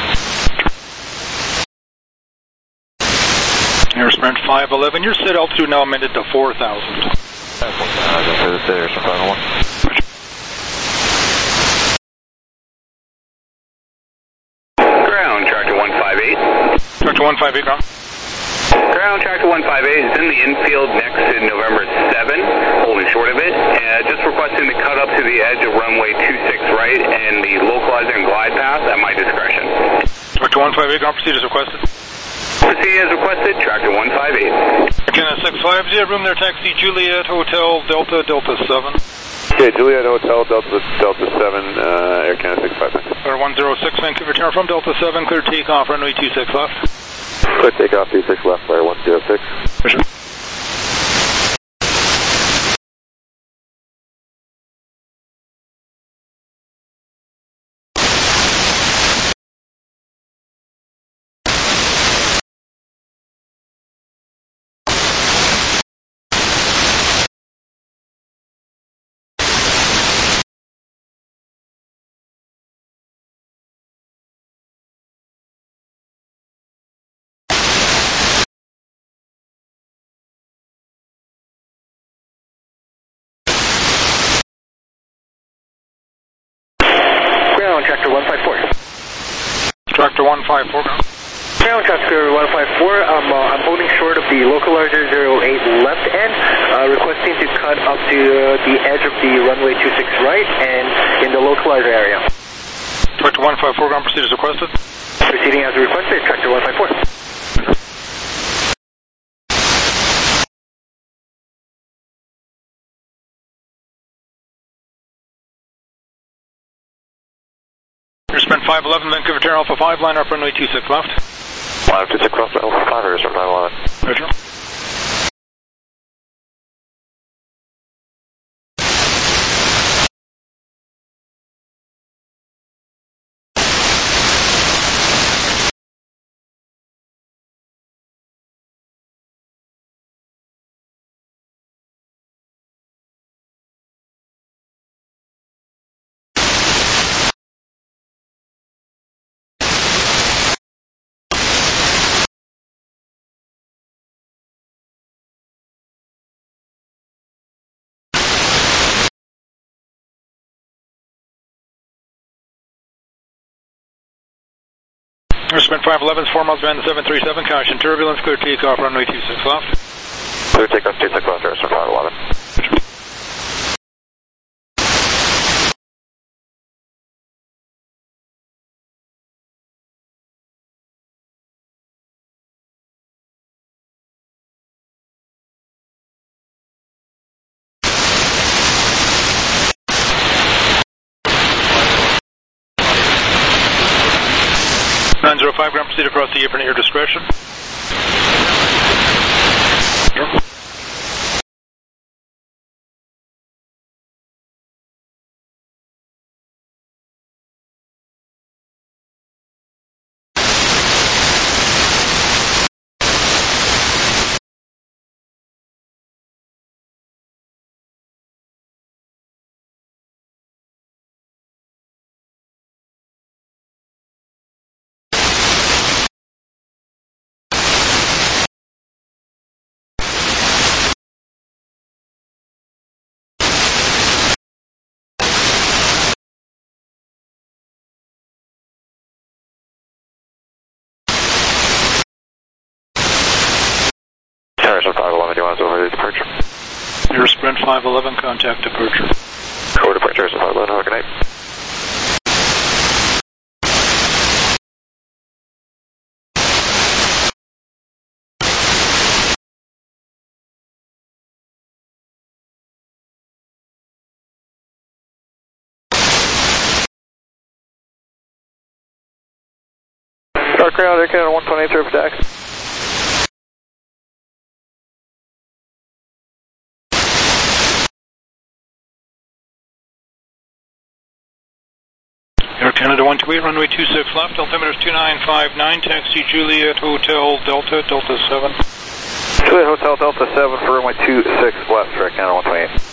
Airsprint five eleven, your set altitude now amended to four thousand. Uh, this is Airsprint five oh one. Ground, tractor one five eight. Tractor one five eight, ground. Ground, tractor one five eight is in the infield next to November seven, holding short of it. Uh, just requesting to cut up to the edge of runway two six right and the localizer and glide path at my discretion. Tractor one five eight, ground, proceed as requested. Proceed as requested, tractor one five eight. Canada six five zero, room there, taxi Juliet Hotel Delta Delta seven. Okay, Juliet Hotel Delta Delta seven, uh, Air Canada six five. Or one zero six, Vancouver Tower from Delta seven, clear takeoff, runway two six left. Clear takeoff two six left, fire one zero six. Sure. Tractor one five four. Tractor one five four. Ground, Tractor one five four. Um, uh, I'm holding short of the localizer zero eight left end, uh, requesting to cut up to uh, the edge of the runway two six right and in the localizer area. Tractor one five four, ground, proceed as requested. Proceeding as requested, Tractor one five four. Airsprint five eleven, Vancouver Tower Alpha five, line up runway two six left. Line two six left, Alpha five, Airsprint five eleven. Roger. Airsprint five eleven, four miles behind the seven three seven, caution turbulence, clear takeoff, runway two six left. Clear takeoff, two six left, Airsprint five eleven. nine zero five, ground proceed across the apron at your discretion. Airsprint five eleven, do you want us over the departure? Airsprint five eleven, contact departure. Code departure, Airsprint five eleven, have a good night. Dark ground, Air Canada one twenty-eight, through for taxi. Air Canada one two eight, runway two six left, altimeter is two nine five nine, taxi Juliet Hotel Delta, Delta seven. Juliet Hotel Delta seven for runway two six left, Air Canada one twenty-eight.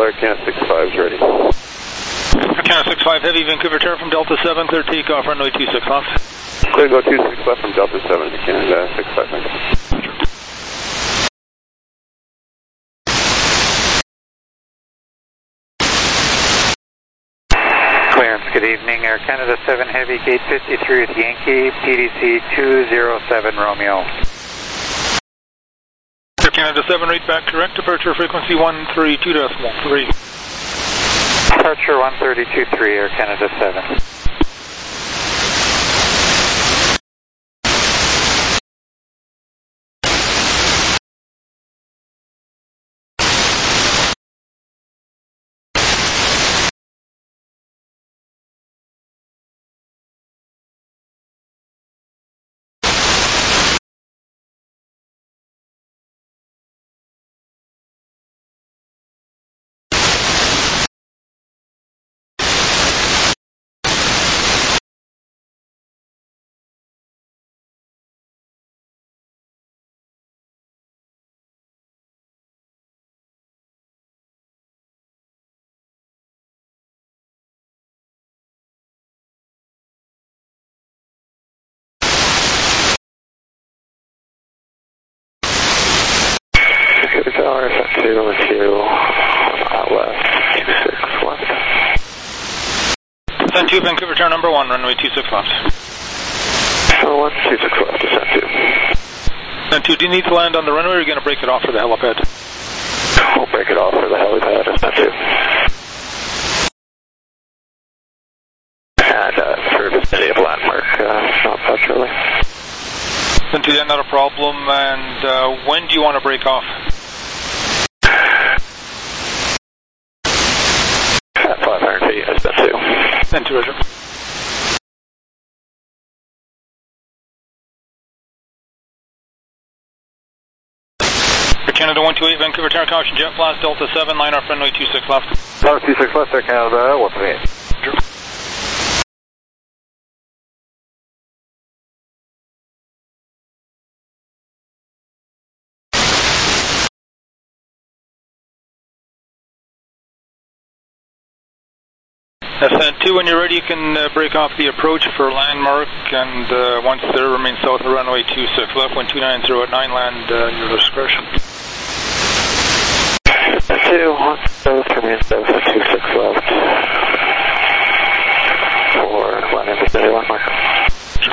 Air Canada six five is ready. Air Canada six five Heavy, Vancouver Tower from Delta seven, clear takeoff, runway two six left. Clear go two six left from Delta seven to Canada six five. Thank you. Clearance, good evening. Air Canada seven Heavy, gate fifty-three with Yankee, P D C two zero seven Romeo. Air Canada seven, read back correct, departure frequency one three two decimal three. Departure one three two three, Air Canada seven. Tower, two with you, uh, left, two six left. Descent two, Vancouver Tower number one, runway two six left. Oh, one, two six left, descent two. Descent two, do you need to land on the runway or are you going to break it off for the helipad? We'll break it off for the helipad, descent two. And uh, for vicinity of landmark, uh, not much really. Descent two, yeah, not a problem. And uh, when do you want to break off? At five hundred feet, descent two. Descent two, Roger. Air Canada one two eight, Vancouver Tower, caution jet blast, Delta seven, line off runway two six left. Delta two six left, Air Canada one two eight. Sure. Descent two, when you're ready, you can uh, break off the approach for landmark, and uh, once there, remain south of runway two six left. When two nine zero at nine, land uh, your discretion. two, one, south, remain south of two six left. For landing vicinity landmark. Sure.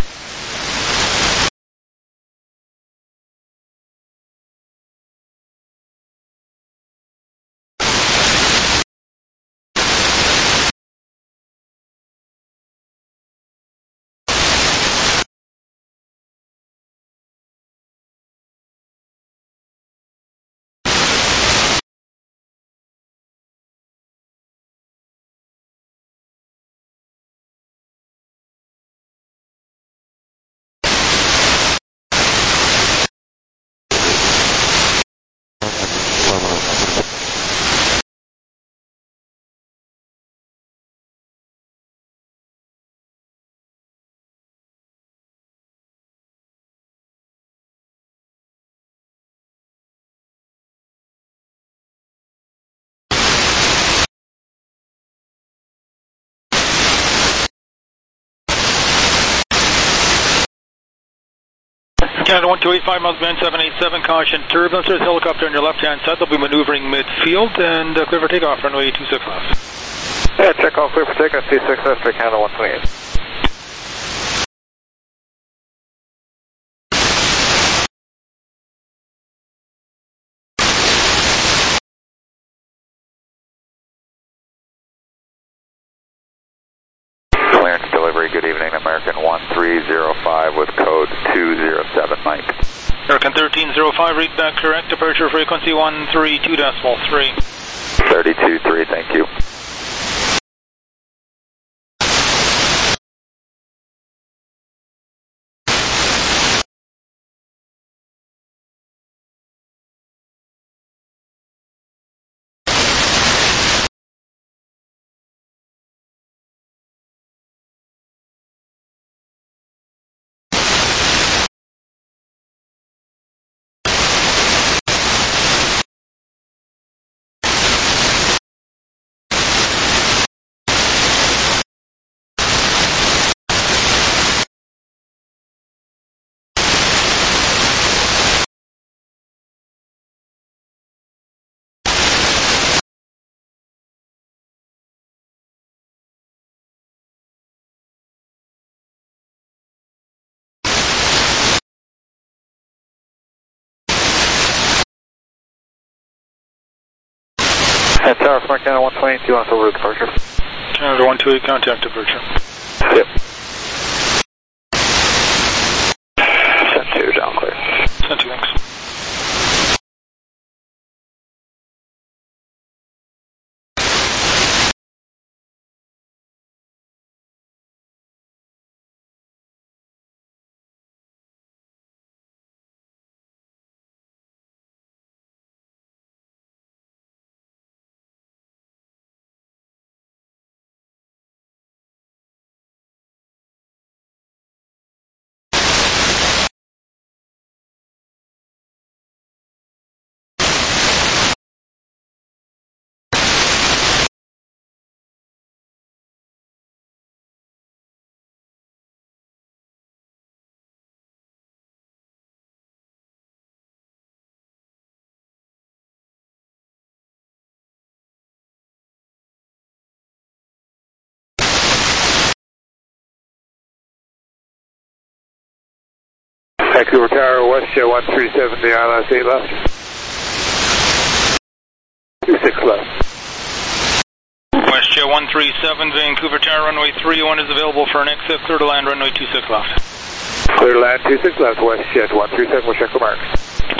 Canada one two eight, five miles band seven eight seven, caution turbulence. There's a helicopter on your left hand side. They'll be maneuvering midfield and uh, clear for takeoff, runway two six left. Yeah, check all clear for takeoff, two six left, Air Canada one twenty-eight. Clearance delivery, good evening, American one three zero five with code two zero seven, Mike. American thirteen zero five, read back correct, departure frequency one three two decimal three. thirty-two three, thank you. At Tower Smart Canada one twenty, do you want us over to departure? Canada one two eight, contact departure. Yep. Send two, down clear. Send two, thanks. Vancouver Tower, WestJet one three seven, the I L S eight left. two six left. WestJet one three seven, Vancouver Tower, runway three one is available for an exit, clear to land, runway two six left. Clear to land, two six left, WestJet one three seven, we'll check the marks.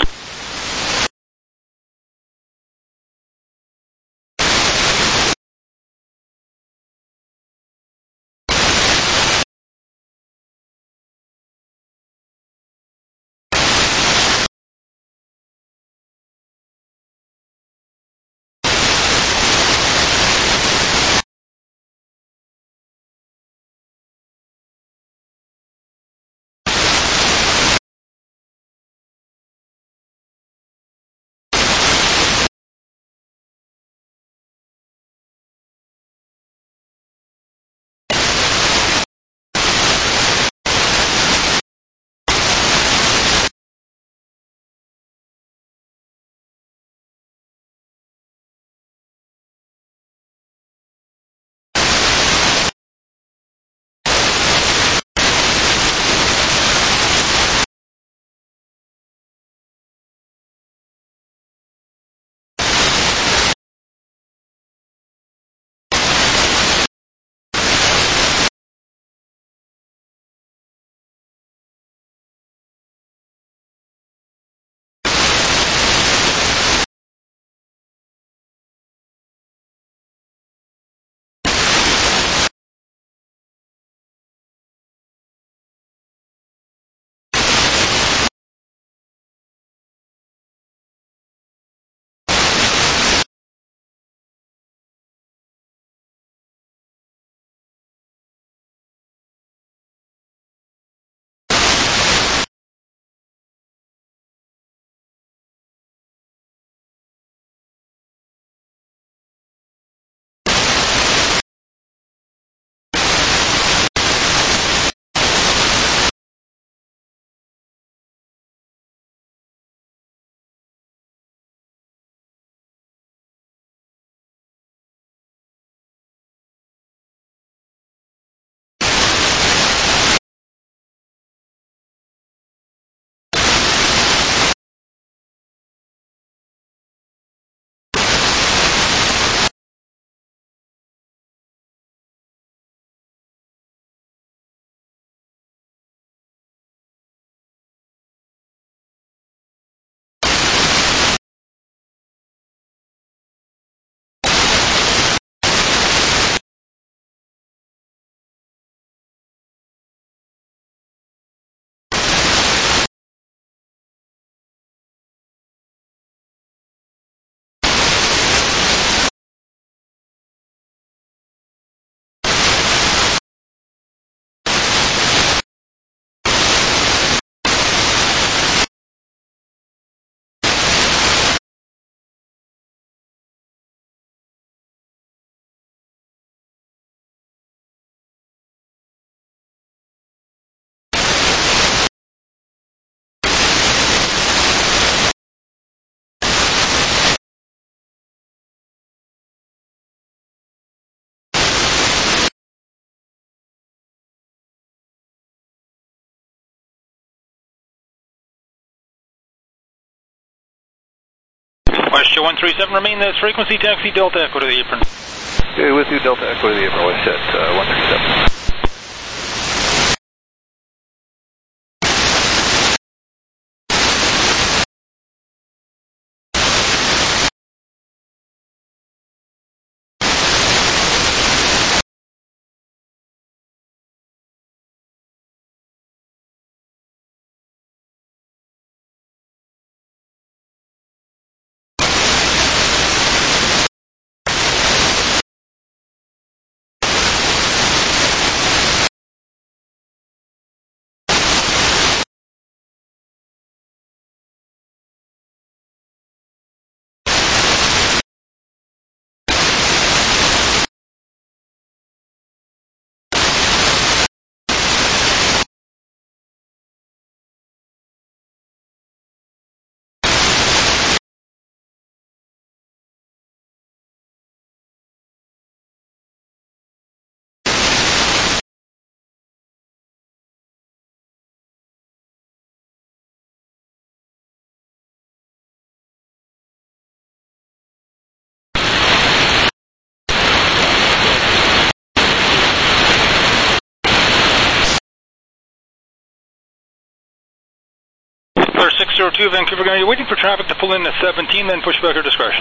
Westjet one three seven, remain this frequency, taxi Delta Echo to the apron. Okay, with you, Delta Echo to the apron, Westjet uh, one three seven. six zero two, Vancouver, are you waiting for traffic to pull in to seventeen, then push back your discretion?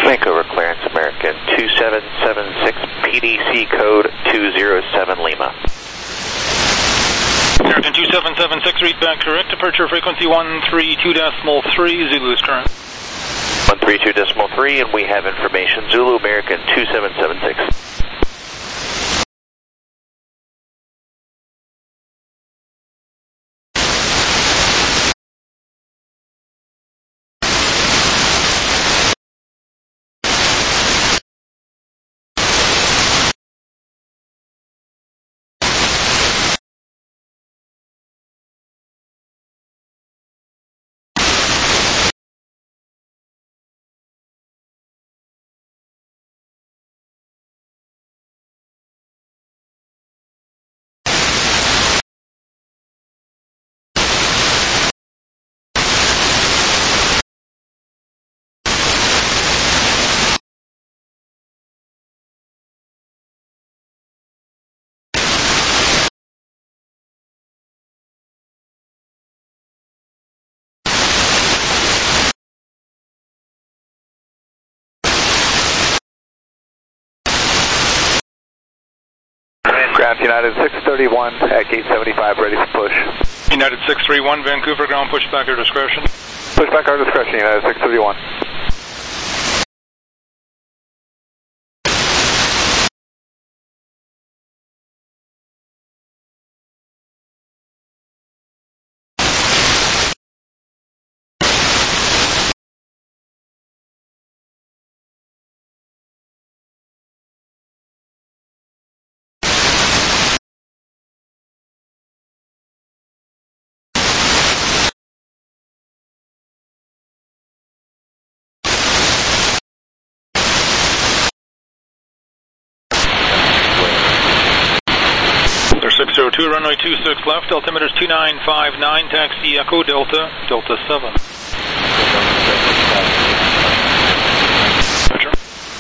Vancouver clearance, American two seven seven six, P D C code two zero seven Lima. American two seven seven six, read back correct. Departure frequency one three two decimal three, Zulu is current. one three two decimal three, and we have information. Zulu, American two seven seven six. Ground United six thirty-one at gate seventy-five, ready for push. United six three one, Vancouver ground, push back our discretion. Push back our discretion, United six thirty-one. six zero two, runway two six left, altimeter two nine five nine, taxi Echo Delta, Delta seven. Roger.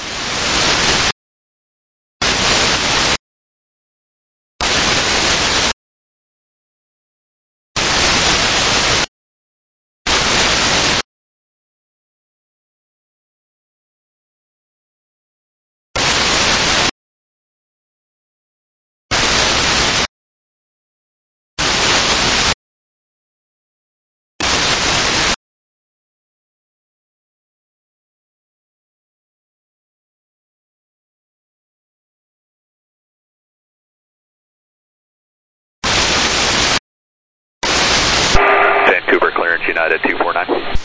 Vancouver clearance, United two four nine.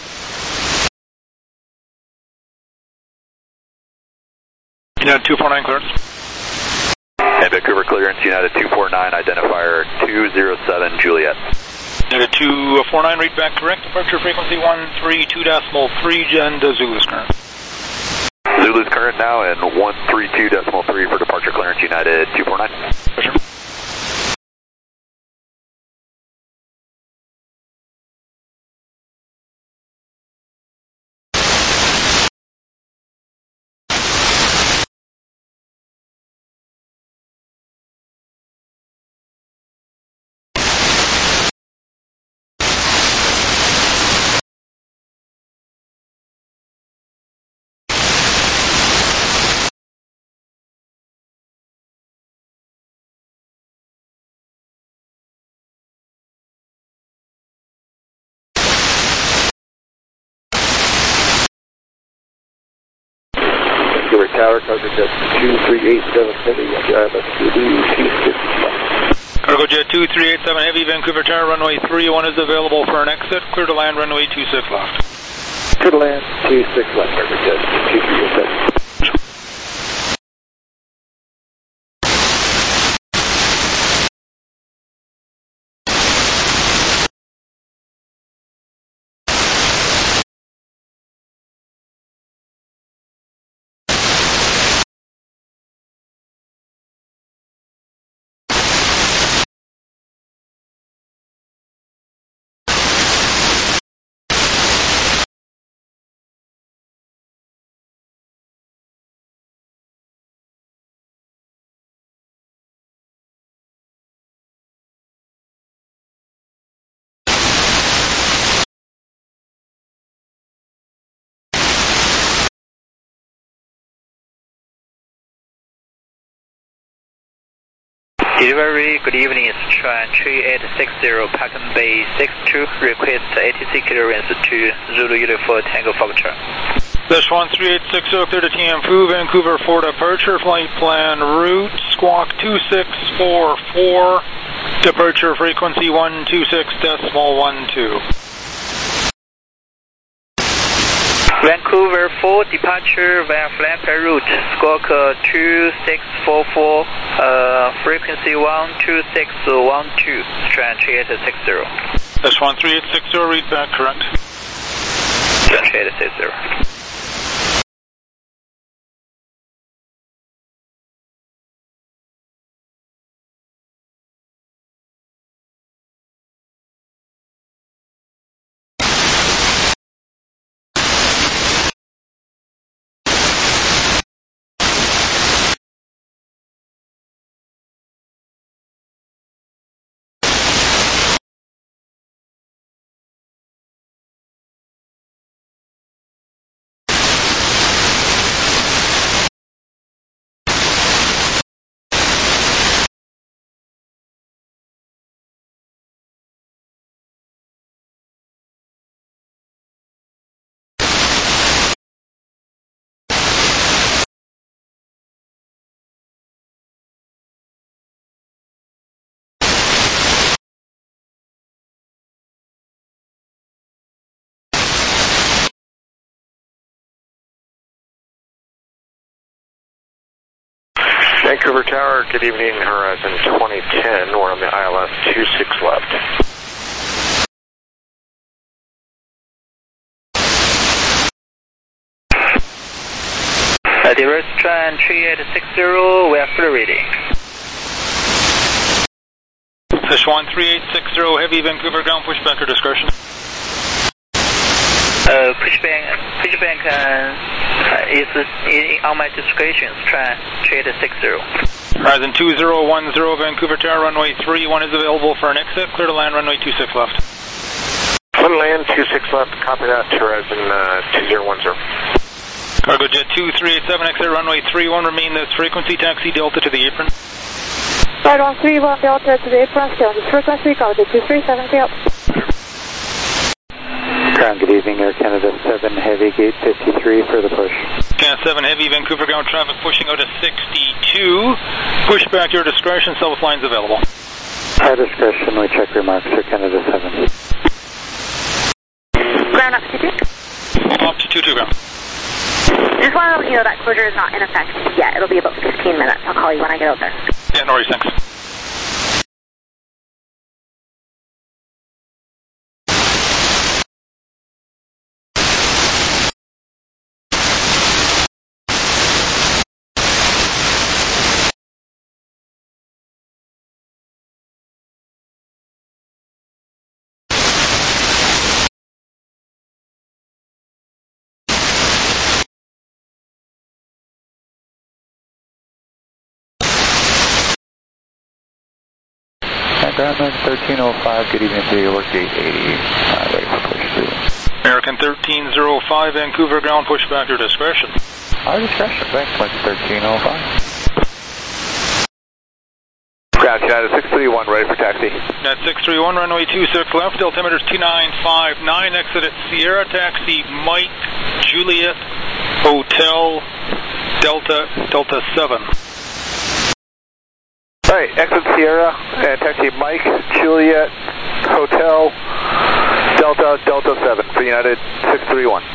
United two four nine clearance. And Vancouver clearance, United two four nine, identifier two zero seven Juliet. United two four nine, read back correct. Departure frequency one three two decimal three, and Zulu's current. Zulu's current now, and one three two decimal three for departure clearance, United two four nine. Roger. Vancouver Tower, cargo jet two three eight seven heavy, Cargo jet two three eight seven heavy, Vancouver Tower, runway three one is available for an exit. Clear to land, runway two six left. Clear to land, two six left, cargo jet two three eight seven. Delivery, good evening, it's Tran three eight six zero, Packing Bay six two, request A T C clearance to Zulu Uniform Tango Foxtrot. Dash one three eight six zero, clear to T M F U, Vancouver for departure, flight plan route, squawk two six four four, departure frequency one two six decimal one two. Vancouver for departure via flight plan route, squawk uh, two six four four, uh, frequency one two six one two, Tran three eight six zero. Dash one three eight six zero, read back correct. Tran three eight six zero. Vancouver Tower, good evening, Horizon twenty ten, we're on the I L S two six left. Uh, Direct Tran three eight six zero, we are fully ready. Dash one three eight six zero, heavy Vancouver ground, pushback or discretion. Uh, pushback, pushback uh, is uh, on my discretion, Tran three eight six zero. Horizon two zero one zero, Vancouver Tower, runway three one is available for an exit, clear to land runway two six left. Clear to land two six left, copy that, Horizon uh, two zero one zero. Cargo Jet two three eight seven, exit runway three one, remain this frequency, taxi Delta to the apron. Right on three one Delta to the apron, still this frequency, Cargo Jet two three seven zero. Ground, good evening, Air Canada seven Heavy, gate fifty-three for the push. Canada seven Heavy, Vancouver ground traffic pushing out to sixty-two. Pushback your discretion, South lines available. Our discretion, we check remarks, Air Canada seven. Ground up to two. Up to two two ground. Just want to let you know that closure is not in effect yet. It'll be about fifteen minutes. I'll call you when I get out there. Yeah, no worries, thanks. Groundman thirteen oh five, good evening to you, work gate eighty, uh, ready for push through. American thirteen oh five, Vancouver ground, pushback your discretion. Our discretion, thanks, Mike thirteen oh five. Ground United six three one, ready for taxi. Net six three one, runway two six left, altimeter two nine five nine, exit at Sierra, taxi Mike, Juliet, Hotel, Delta, Delta seven. Alright, exit Sierra, and taxi Mike, Juliet, Hotel, Delta, Delta seven for United six three one.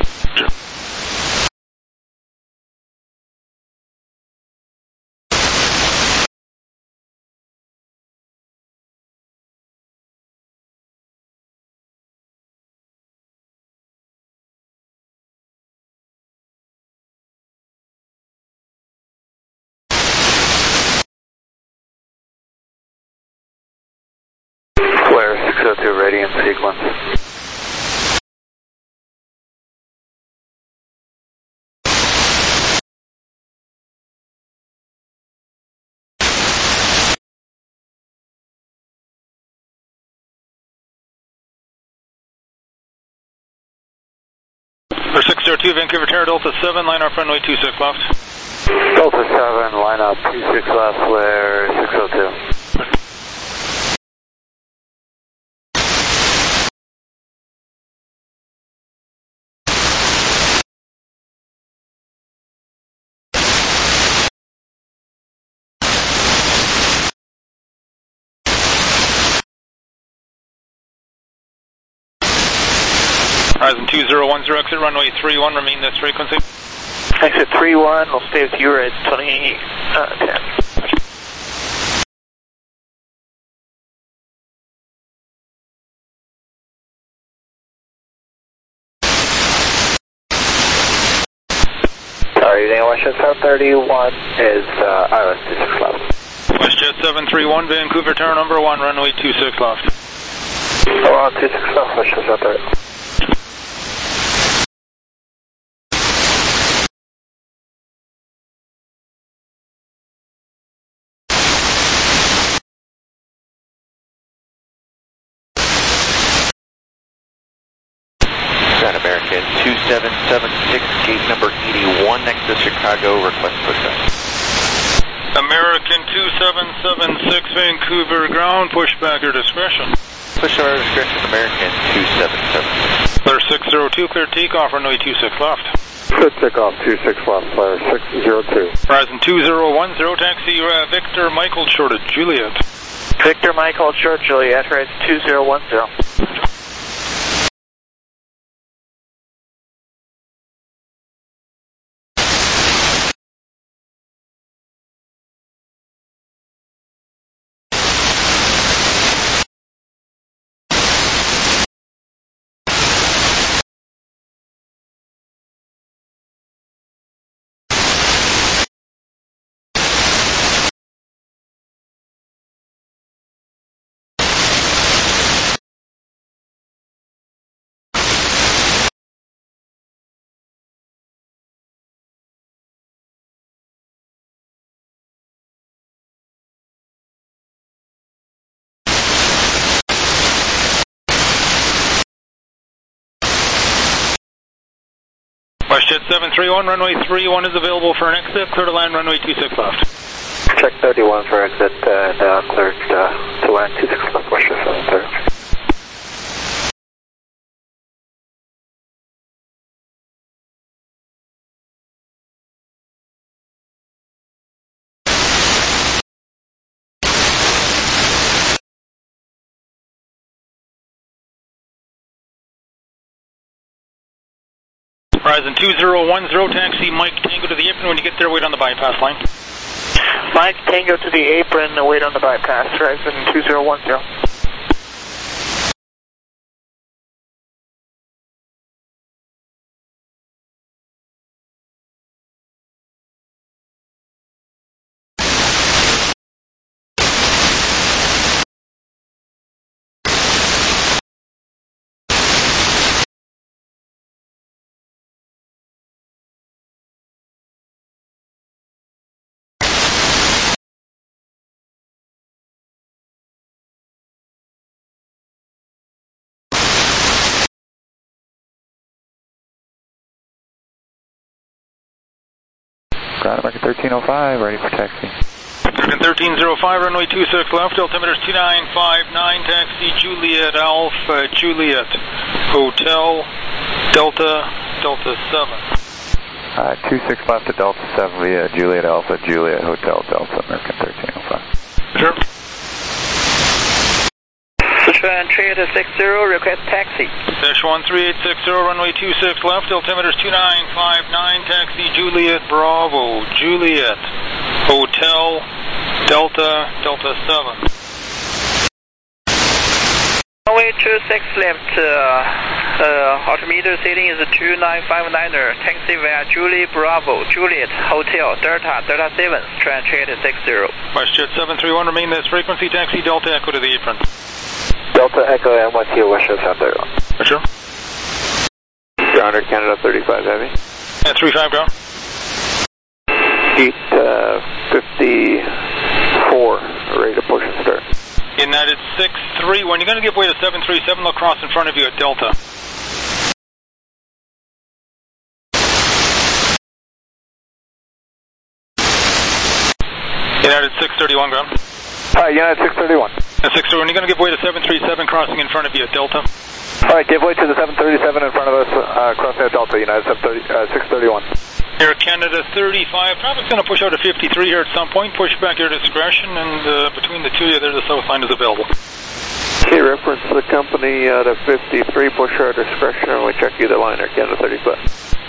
Flare six oh two, ready in sequence. For six oh two, Vancouver Tower, Delta seven, line up runway two six left. Delta seven, line up two six left, flare six oh two. Horizon two zero one zero, exit runway three one, remain this frequency. Exit three one, we'll stay with you at twenty ten. Sorry, WestJet seven thirty-one is uh, I O S two six left. WestJet seven three one, Vancouver, tower number one, runway two six left. Oh, on two six left, WestJet seven thirty. American two seven seven six, gate number eighty-one, next to Chicago, request pushback. American two seven seven six, Vancouver ground, pushback your discretion. Push our discretion, American two seven seven six. Clear six zero two, clear takeoff, runway two six left. Clear takeoff, two six left, clear six zero two. Horizon two zero one zero, taxi uh, Victor Michael short of Juliet. Victor Michael short Juliet, Horizon two zero one zero. WestJet seven three one, runway three one is available for an exit. Clear to land, runway two six left. Check thirty-one for exit and uh, cleared uh, to land two six left, WestJet seven thirty. Horizon two zero one zero, taxi Mike Tango to the apron. When you get there, wait on the bypass line. Mike Tango to the apron, wait on the bypass. Horizon two zero one zero. Ground American thirteen oh five, ready for taxi. American thirteen oh five, runway two six left, altimeter is two nine five nine, taxi Juliet Alpha, Juliet, Hotel, Delta, Delta seven. Uh, two six left to Delta seven via Juliet Alpha, Juliet Hotel, Delta, American thirteen oh five. Sure. Sichuan three eight six zero, request taxi. Sichuan three eight six zero, runway two six left, altimeter is two nine five nine, taxi Juliet Bravo, Juliet, Hotel, Delta, Delta seven. Runway two six left, uh, uh, altimeter seating is two nine five niner, taxi via Juliet Bravo, Juliet, Hotel, Delta, Delta seven, Sichuan three eight six zero. WestJet seven three one, remain this frequency, taxi Delta Echo to the apron. Delta Echo M one T, WestJet seven thirty-one. Sure. Grounder Canada thirty-five Heavy. Yeah, three five, go. Gate uh, fifty-four, ready to push and start. United six three one, you're going to give way to seven three seven, they'll cross in front of you at Delta. United six thirty-one, ground. Hi, United six thirty-one. And six thirty-one, you're going to give way to seven three seven, crossing in front of you at Delta. Alright, give way to the seven thirty-seven in front of us, uh, crossing at Delta, United six thirty-one. Air Canada thirty-five, traffic's going to push out to fifty-three here at some point, push back your discretion, and uh, between the two of you there, the south line is available. Okay, reference the company out of fifty-three, push our discretion, and we check you the line, Air Canada thirty-five.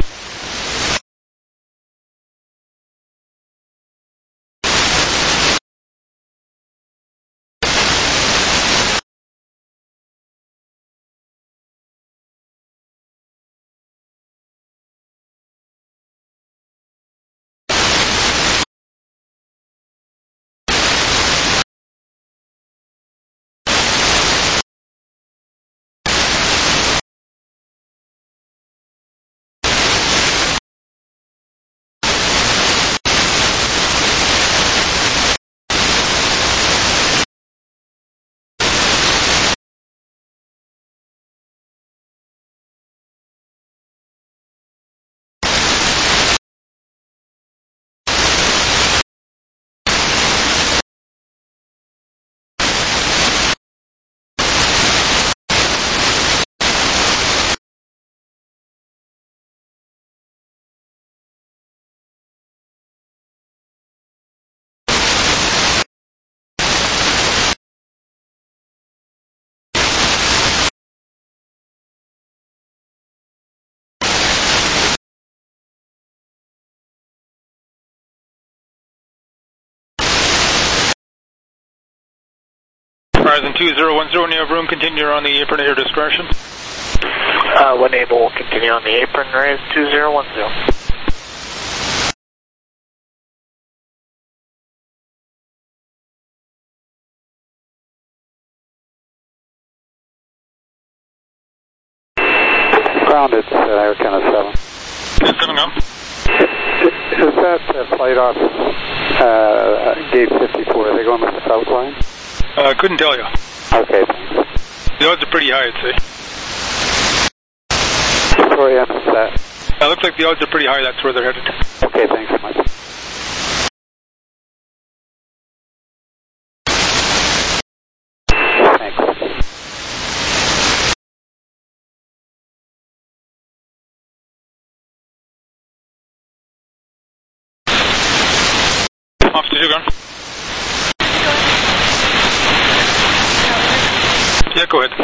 Horizon two zero one zero, you have room, continue on the apron at your discretion. Uh, when able, continue on the apron, Horizon two zero one zero. Grounded, uh, Air Canada seven. Yes, coming up. Is that uh, flight off uh, gate fifty-four? Are they going with the south line? I uh, couldn't tell you. Okay, thanks. The odds are pretty high, I'd say. Sorry, I missed that. It looks like the odds are pretty high, that's where they're headed. Okay, thanks so much. Thanks. Officer Dugan. Yeah, go ahead.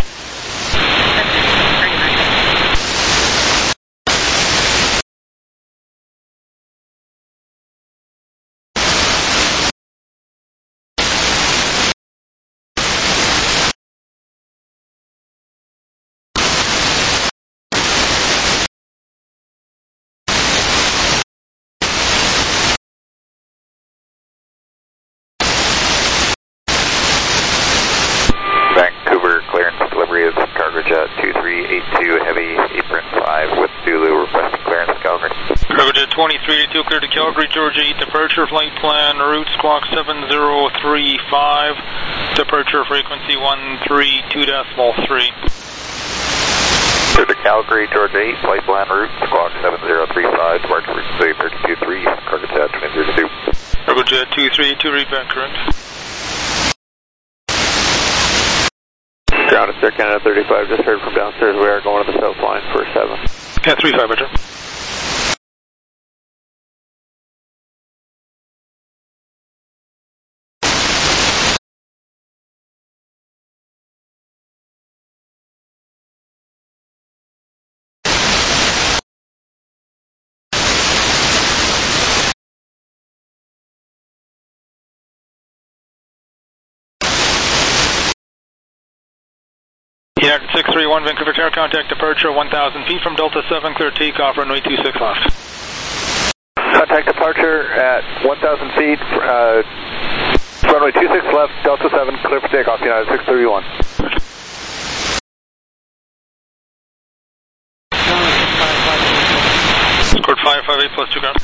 Vancouver clearance delivery is Cargo Jet two three eight two Heavy, apron five with Zulu requesting clearance to Calgary. Cargo Jet twenty-three eighty-two clear to Calgary, Georgia eight, departure, flight plan, route squawk seven zero three five, departure frequency one three two decimal three. Clear to Calgary, Georgia eight, flight plan, route squawk seven zero three five, departure frequency thirty-two three, Cargo Jet twenty-three eighty-two. Cargo Jet two three eighty-two, read back correct. Ground, it's Air Canada thirty-five, just heard from downstairs, we are going to the south line for seven. Yeah, three five, Roger. United six three one, Vancouver Tower, contact departure one thousand feet from Delta seven, clear takeoff, runway two six left. Contact departure at one thousand feet, uh, runway two six left, Delta seven, clear for takeoff, United six three one. Scored five five eight plus two ground.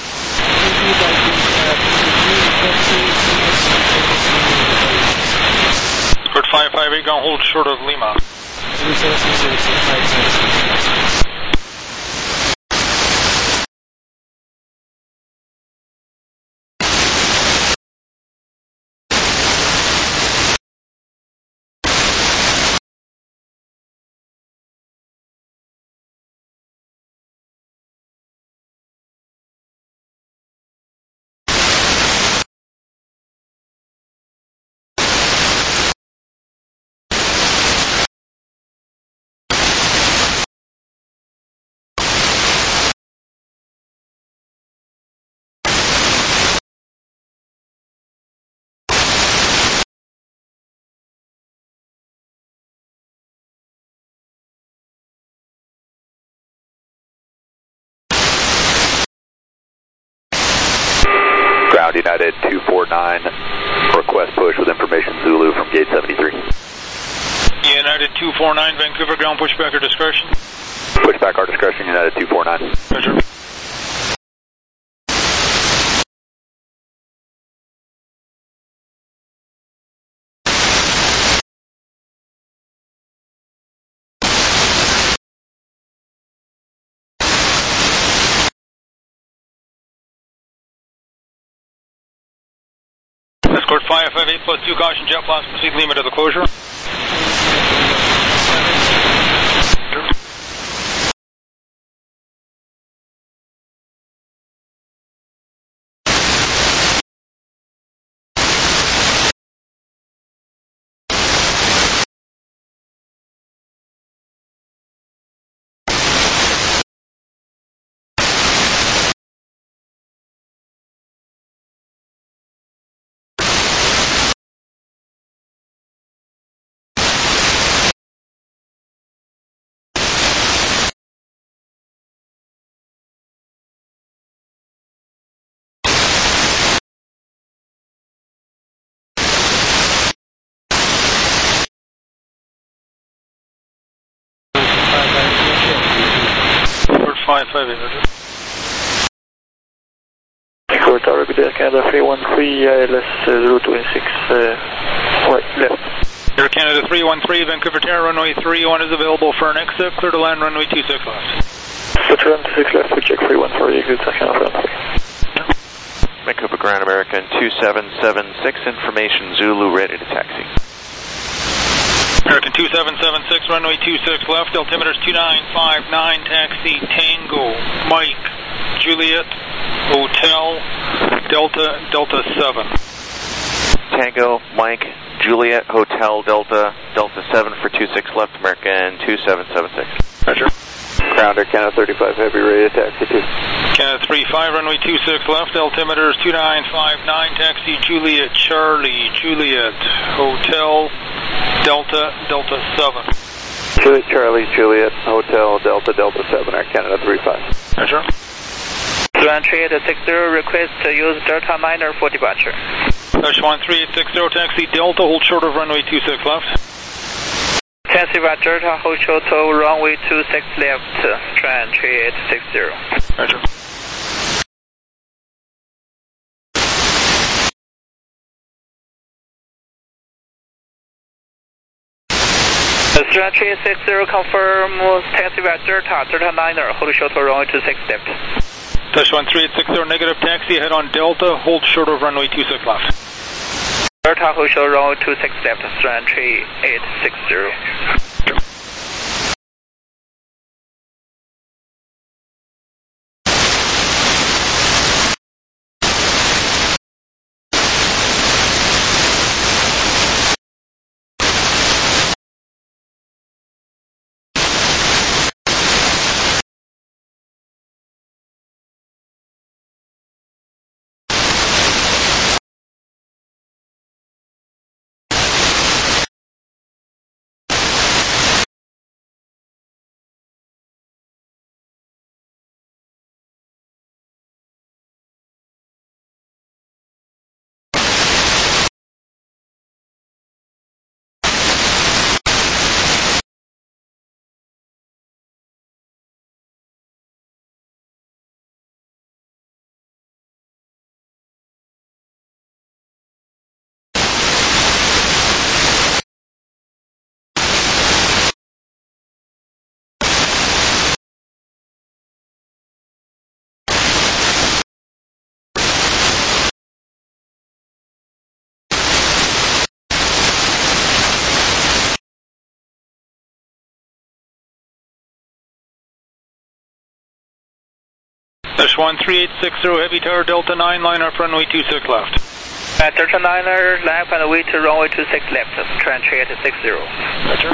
Scored five five eight, gonna hold short of Lima. Ground United two four nine, request push with information Zulu from gate seventy-three. United two four nine, Vancouver ground, pushback or discretion? Pushback or discretion, United two four nine. Roger. Escort five five eight plus two, caution jet blast, proceed Lima to the closure. five five eight, Roger. Escort Tower, good day, Canada three one three, I L S zero two six, uh, right, left. Air Canada three one three, Vancouver Tower, runway three one is available for an exit, clear to land runway two six left. Switch run two six left, we check three one four, exit section of runway. Vancouver Grand American two seven seven six, information Zulu, ready to taxi. American two seven seven six, runway two six left, altimeter's two nine five nine, taxi Tango, Mike, Juliet, Hotel, Delta, Delta seven. Tango, Mike, Juliet, Hotel, Delta, Delta seven for two six left, American two seven seven six. Roger. Ground Air Canada thirty-five Heavy, ready to taxi two. Canada three five, runway two six left, altimeter's two nine five nine, taxi Juliet, Charlie, Juliet, Hotel, Delta, Delta seven. Juliet, Charlie, Juliet, Hotel, Delta, Delta seven, Air Canada three five. Roger. Entry at six zero, request to use Delta niner for departure. Dash one three eight six zero, taxi Delta, hold short of runway two six left. Taxi by Delta, hold short of runway two six left, try entry at six zero. Roger. Entry six zero, confirm taxi by Delta, Delta niner, hold short of runway two six left. Dash one three eight six zero, negative taxi, head on Delta, hold short of runway two six left. Delta, hold short of runway two six left, entry eight six zero. Dash one three eight six zero, Heavy Tower, Delta nine, line up runway two six left. Uh, Delta niner, left and wait to runway two six left, try entry at six zero. Roger.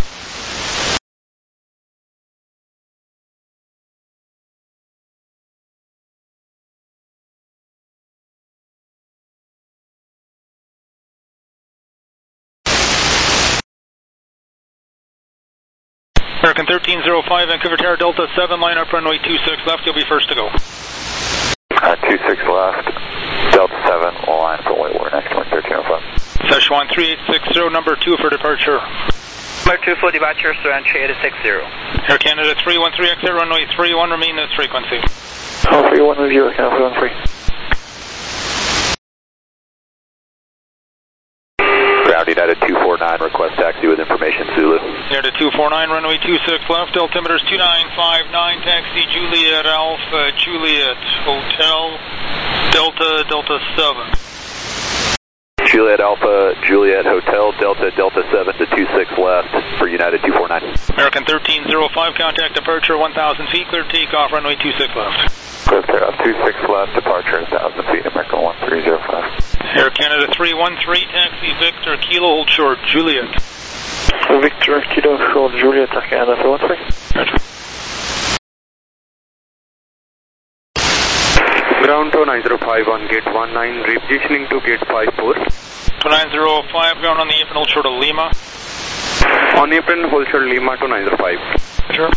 American thirteen oh five, Vancouver Tower, Delta seven, line up runway two six left, you'll be first to go. Uh, two six left. Delta seven, line for White Water, next one, thirteen oh five. Szechuan three eight six zero, number two for departure. Number two for departure, surrender eight six zero. Air Canada three one three, exit runway three one, remain this frequency. Oh, three one with you, Canada three one three. Ground United two four nine, request taxi with information, Zulu. United two four nine, runway two six left, altimeter's two nine five nine, taxi Juliet Alpha, Juliet Hotel, Delta, Delta seven. Juliet Alpha, Juliet Hotel, Delta, Delta seven to two six left for United two four nine. American thirteen oh five, contact departure one thousand feet, clear takeoff, runway two six left. Clear takeoff, two six left, departure one thousand feet, American one three oh five. Air Canada three one three, taxi Victor, Kilo, hold short, Juliet. Victor, Kilo, hold Juliet, Air Canada three one three. Roger. Ground two nine zero five on gate one nine, repositioning to gate five four. two nine zero five, ground on the apron, hold short of Lima. On apron, hold short Lima two nine zero five. Sure.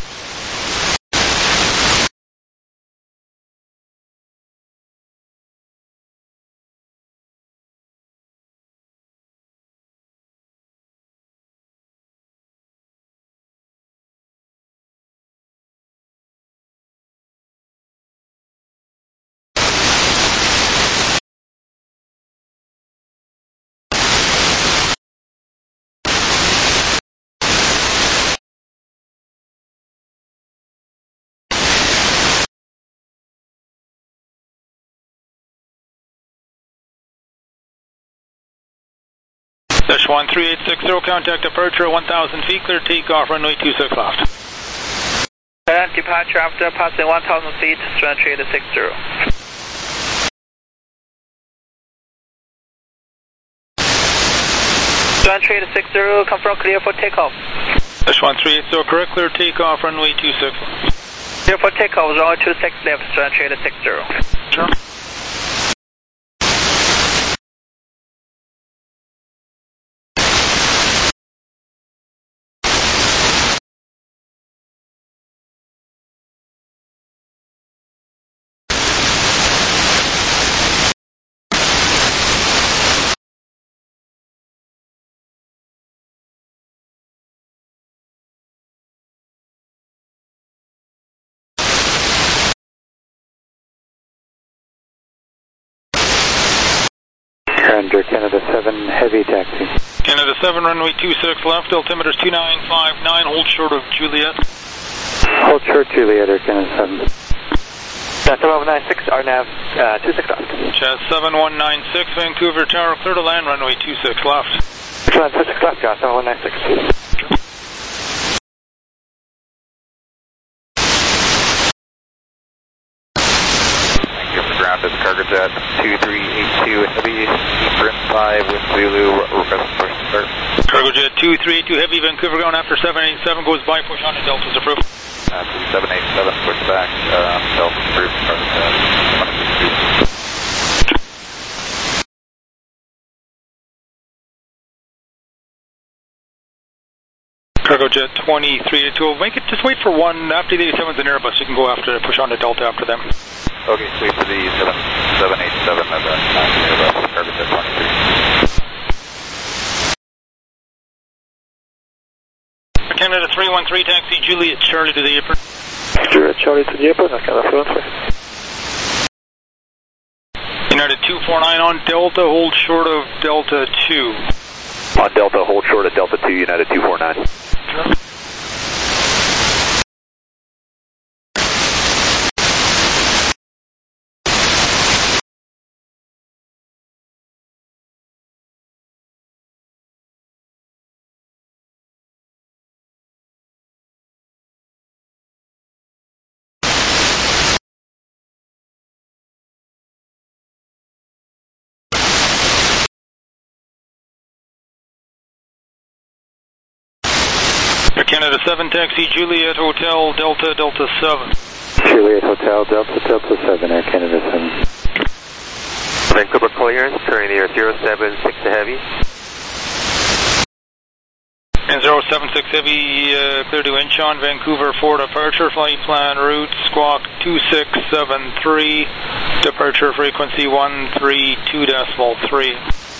Szechuan three eight six zero, contact departure one thousand feet, clear takeoff, runway two six left. And departure after passing one thousand feet, surrender eight six zero. Surrender eight six zero, confirm clear for takeoff. Szechuan three eight zero, correct, clear takeoff, runway two six left. Clear for takeoff, runway two six left, surrender eight six zero. Sure. Air Canada seven, heavy taxi. Canada seven, runway two six left, altimeter's two nine five nine, hold short of Juliet. Hold short Juliet, Air Canada seven. Delta one nine six, R N A V uh, two six left. Chaz seven one nine six, Vancouver Tower, clear to land, runway two six left. two six left, Delta seven one nine six. Ground is cargo jet two three eight two heavy, Sprint five with Zulu, request push start. Cargo jet two three eight two heavy, Vancouver ground after seven eight seven, goes by, push on to Delta's approved. Uh, seven eight seven, push back, uh, Delta approved, cargo jet one six two. Cargo jet twenty-three eight two, make it, just wait for one, after the eighty-seven's an Airbus, you can go after, push on to Delta after them. Okay, wait for the seven eight seven and then Airbus, cargo jet twenty-three. Canada three one three, taxi Juliet Charlie to the apron. Juliet Charlie to the apron, Canada three one three. United two four nine on Delta, hold short of Delta two. On Delta, hold short of Delta two, United two four nine. Sure. Canada seven, taxi Juliet Hotel, Delta, Delta seven. Juliet Hotel, Delta, Delta seven, Air Canada seven. Vancouver clearance, turning near zero seven six to heavy. And zero seven six Heavy, uh, clear to Incheon, Vancouver four departure, flight plan route, squawk two six seven three, departure frequency one three two decimal three.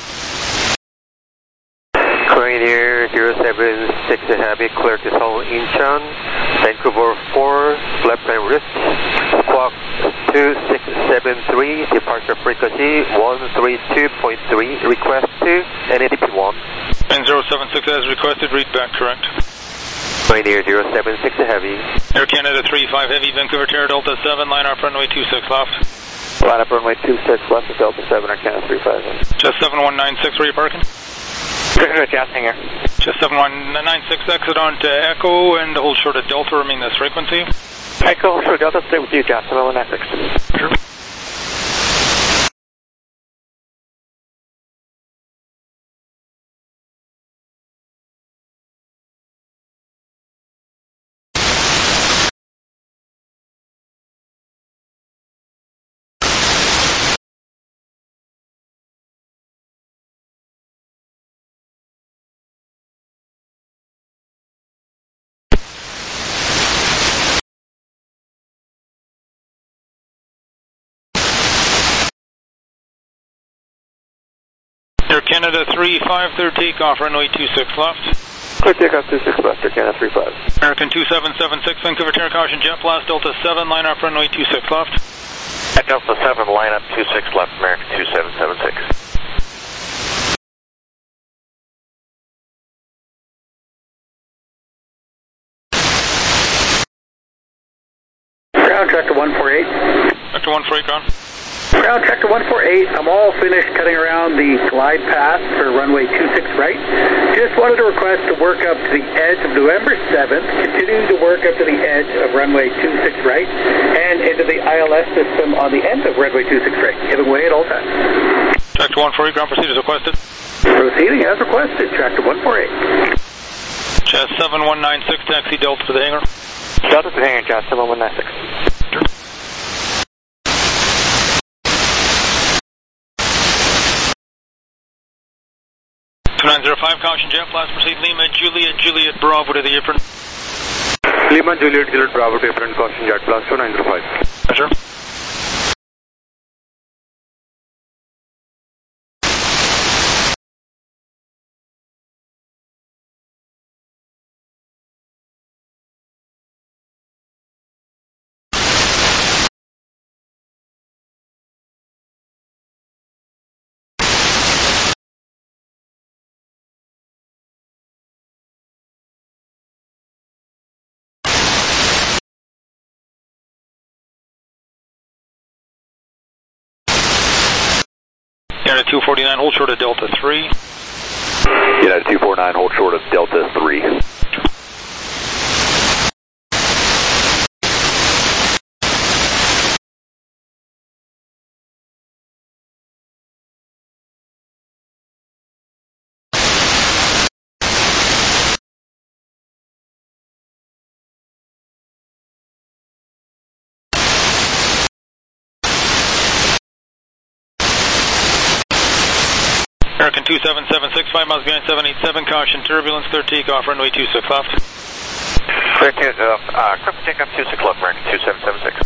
Korean zero seven six Heavy, clear to Seoul Incheon, Vancouver four, flight plan route, squawk two six seven three, departure frequency one three two point three, request to N A D P one. And zero seven six as requested, read back correct. Korean zero seven six Heavy. Air Canada three five Heavy, Vancouver Terra Delta seven, line up runway two six left. Line up runway two six left of Delta seven, Air Canada three five. Just seven one nine six, where are you parking? Jazz Hangar. Just seven one nine six, exit onto Echo and hold short at Delta, remain this frequency. Echo, hold short Delta, stay with you, Jazz, seven one nine six. Sure. Air Canada three five, third takeoff, runway two six left. Clear takeoff two six left, Air Canada three five. American two seven seven six, Vancouver Terra caution, jet blast, Delta seven, line up runway two six left. At Delta seven, line up two six left, American two seven seven six. Ground tractor one four eight. Tractor one four eight, gone. Ground tractor one four eight, I'm all finished cutting around the glide path for runway two six right. Just wanted to request to work up to the edge of November seventh, continuing to work up to the edge of runway two six right, and into the I L S system on the end of runway two six right, giving way at all times. Tractor one four eight, ground proceed as requested. Proceeding as requested, tractor one four eight. Jazz seven one nine six, taxi Delta to the hangar. Delta to the hangar, Jazz seven one nine six. Sure. two nine zero five, caution jet blast, proceed Lima, Juliet, Juliet, Bravo to the apron. Lima, Juliet, Juliet, Bravo to apron, caution jet blast, two nine zero five. Sure. United two forty-nine, hold short of Delta three. United two forty-nine, hold short of Delta three. American two seven seven six, five miles behind seven eight seven, caution turbulence, clear takeoff, runway two six left. Clear takeoff, uh, clear takeoff two six left, American two seven seven six.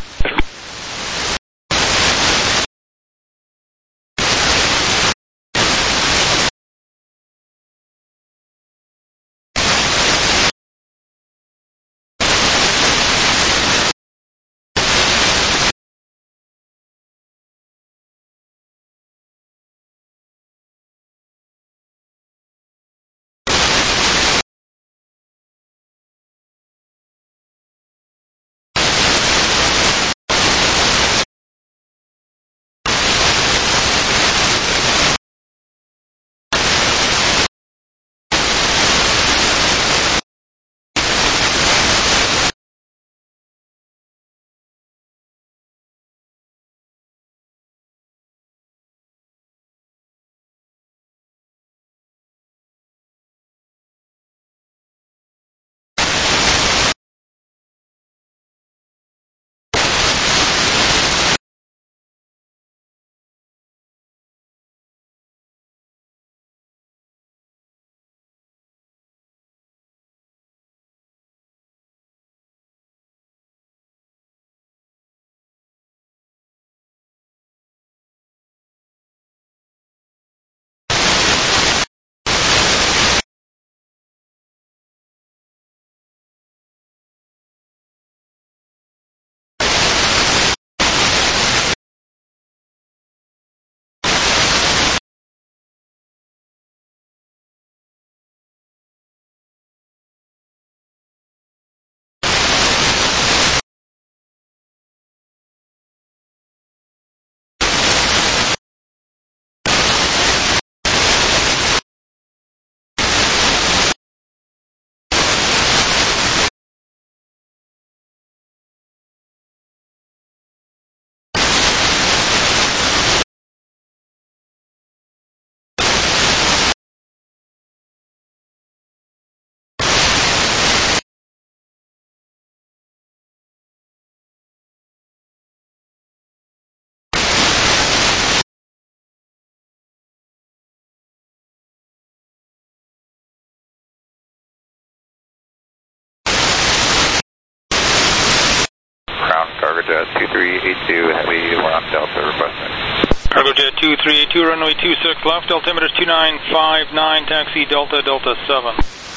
Cargo Jet two three eight two Heavy, we're on Delta requesting. Cargo Jet two three eight two, runway two six left, altimeter is two nine five nine, taxi Delta, Delta seven.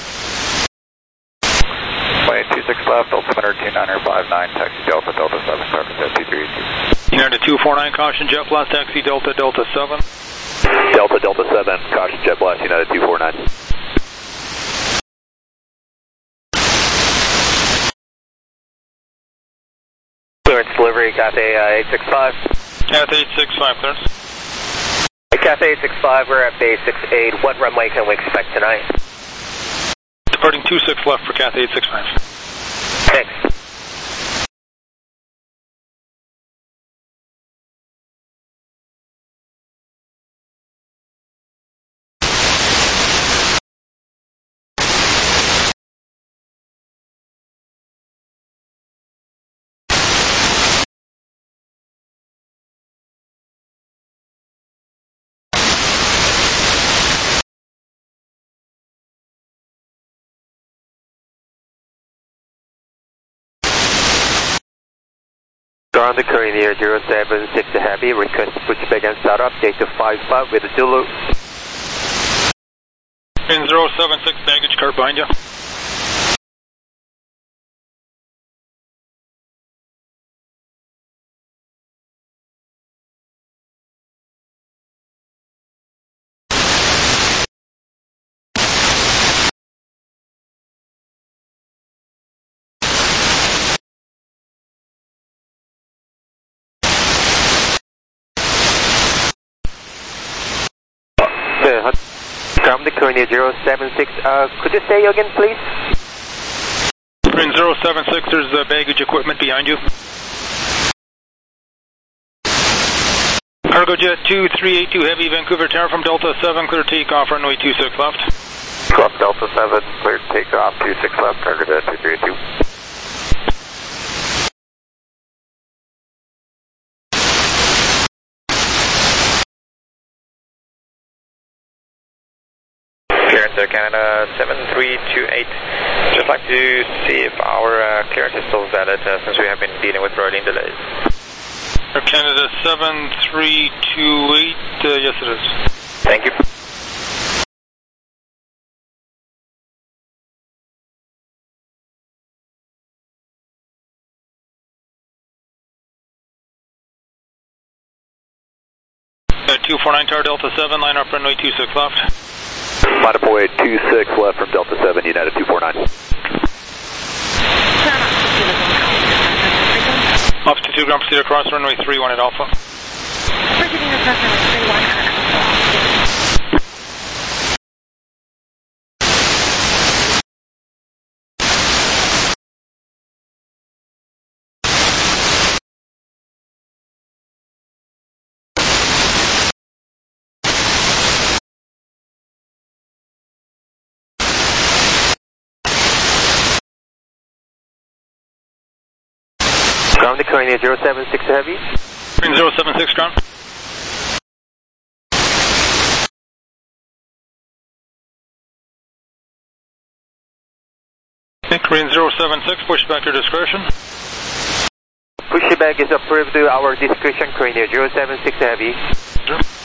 Runway two six left, altimeter two nine five nine, taxi Delta, Delta seven, Cargo Jet two three eight two. United two four nine, caution jet blast, taxi Delta, Delta seven. Delta, Delta seven, caution jet blast, United two four nine. Clearance delivery, Cathay uh, eight six five. Cathay eight six five, clearance. Hey, Cathay eight six five, we're at Bay six eight. What runway can we expect tonight? Departing two six left for Cathay eight six five. Thanks. Ground Korean Air zero seven six Heavy, request pushback and startup, data five five with Zulu. In zero seven six, baggage car behind you. From the Korean Air zero seven six, uh, could you say again, please? In zero seven six, there's uh, baggage equipment behind you. Cargo Jet two three eight two Heavy, Vancouver Tower from Delta seven, clear takeoff, runway two six left. Club Delta seven, clear takeoff, two six left, Cargo Jet two three eight two. Clearance Canada seven three two eight. Just like to see if our uh, clearance is still valid uh, since we have been dealing with rolling delays. Air Canada seven three two eight, uh, yes it is. Thank you. Uh, two four nine Tower Delta seven, line up runway two six left. Line up away two six left from Delta seven, United two four nine. Altitude ground proceed across runway three one at Alpha. Proceeding across runway three one at Alpha. Ground Korean Air zero seven six Heavy. In zero seven six ground. Korean zero seven six, push back your discretion. Pushback is approved to our discretion, Korean Air zero seven six Heavy. Sure.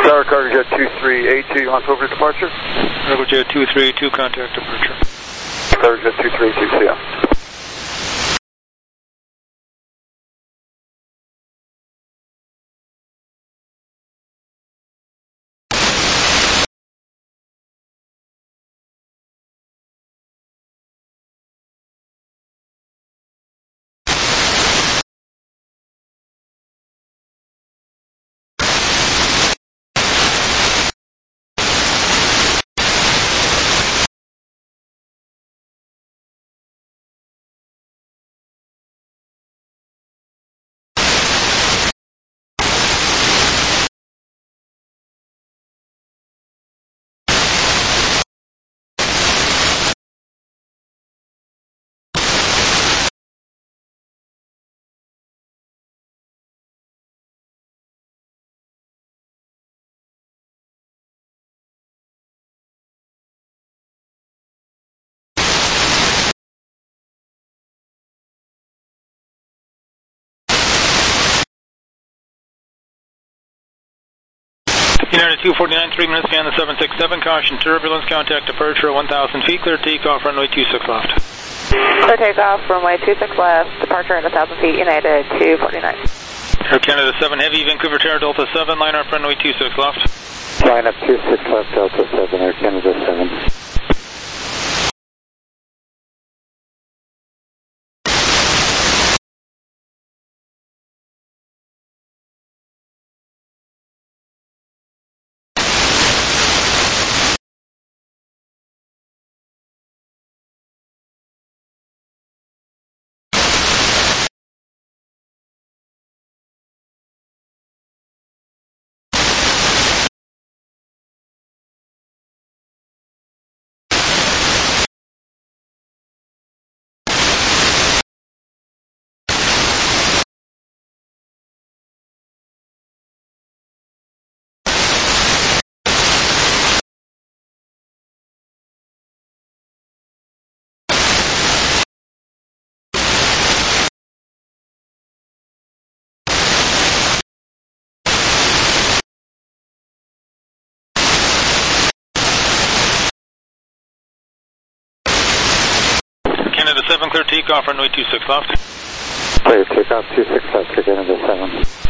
Tower, Cargo Jet two three eight two, you want over departure? Cargo Jet two three eight two, contact departure. Cargo Jet two three eight two, see ya. United two forty-nine, three minutes, scan the seven six seven, caution turbulence, contact departure at one thousand feet, clear takeoff, runway two six left. Clear takeoff, runway two six left, departure at one thousand feet, United two forty-nine. Air Canada seven Heavy, Vancouver Tower, Delta seven, line up runway two six left. Line up two six left, Delta seven, Air Canada seven. Canada seven, clear takeoff, runway two six left. Clear takeoff, two six left, Air Canada seven.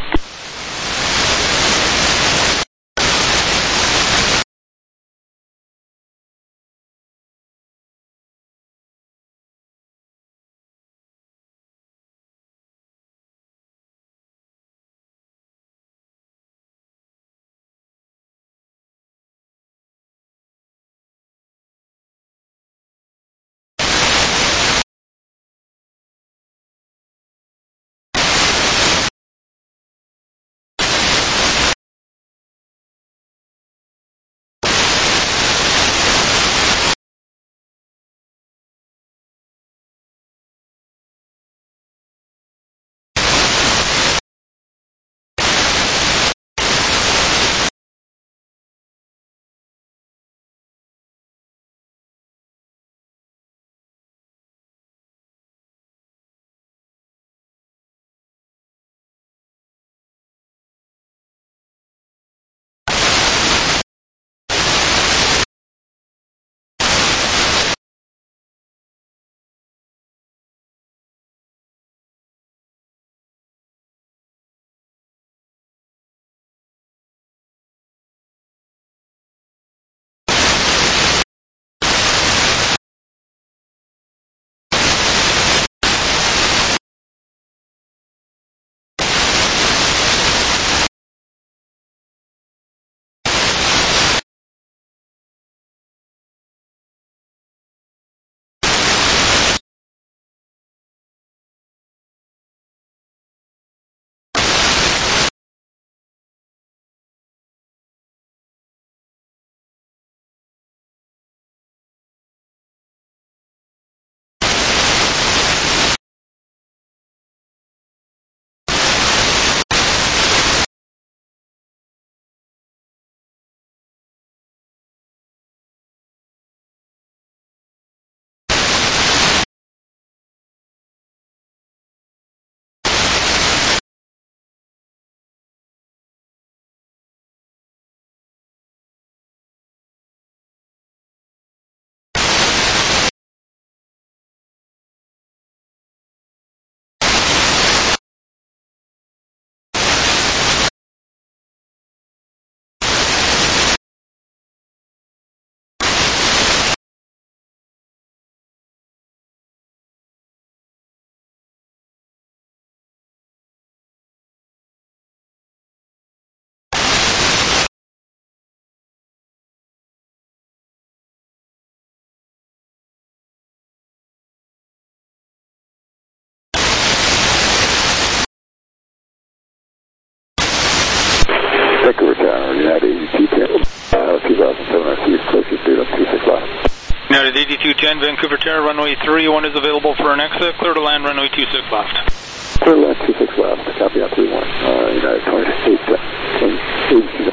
eighty-two ten, Vancouver Tower, runway three one is available for an exit. Clear to land, runway two six left. Clear to land, two six left. Copy out three one. Uh, United twenty-eight, twenty-eight.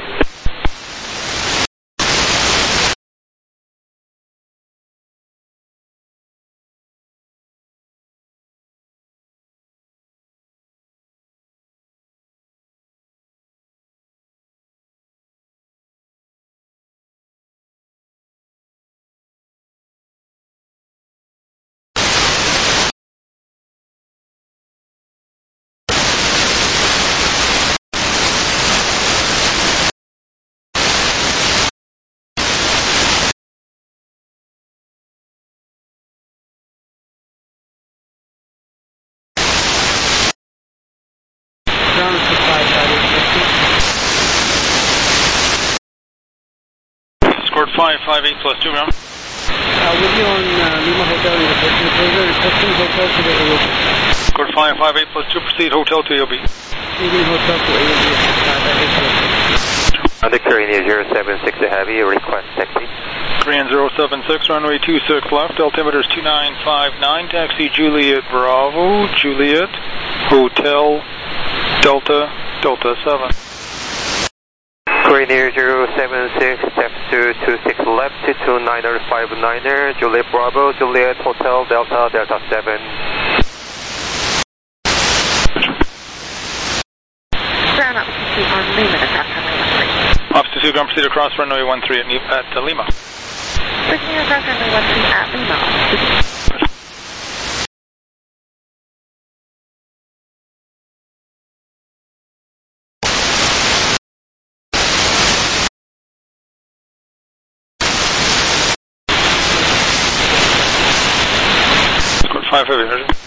Escort five five eight plus two, ground. Uh, with you on uh, Lima Hotel in the Christian Cruiser, requesting hotel to the A O B. Escort five five eight plus two, proceed hotel to A O B. Proceeding hotel to A O B. Under Korean zero seven six Heavy, request taxi. Korean zero seven six, runway two six left, altimeter is two nine five nine, taxi Juliet Bravo, Juliet, Hotel, Delta, Delta seven. Korean Air zero seven six, step to two six left, two niner five niner, Juliet Bravo, Juliet Hotel, Delta, Delta seven. Ground up to on Lima, across runway one three. Officer two, ground proceed across runway one three at, at uh, Lima. Proceeding across runway one three at Lima. five heavy,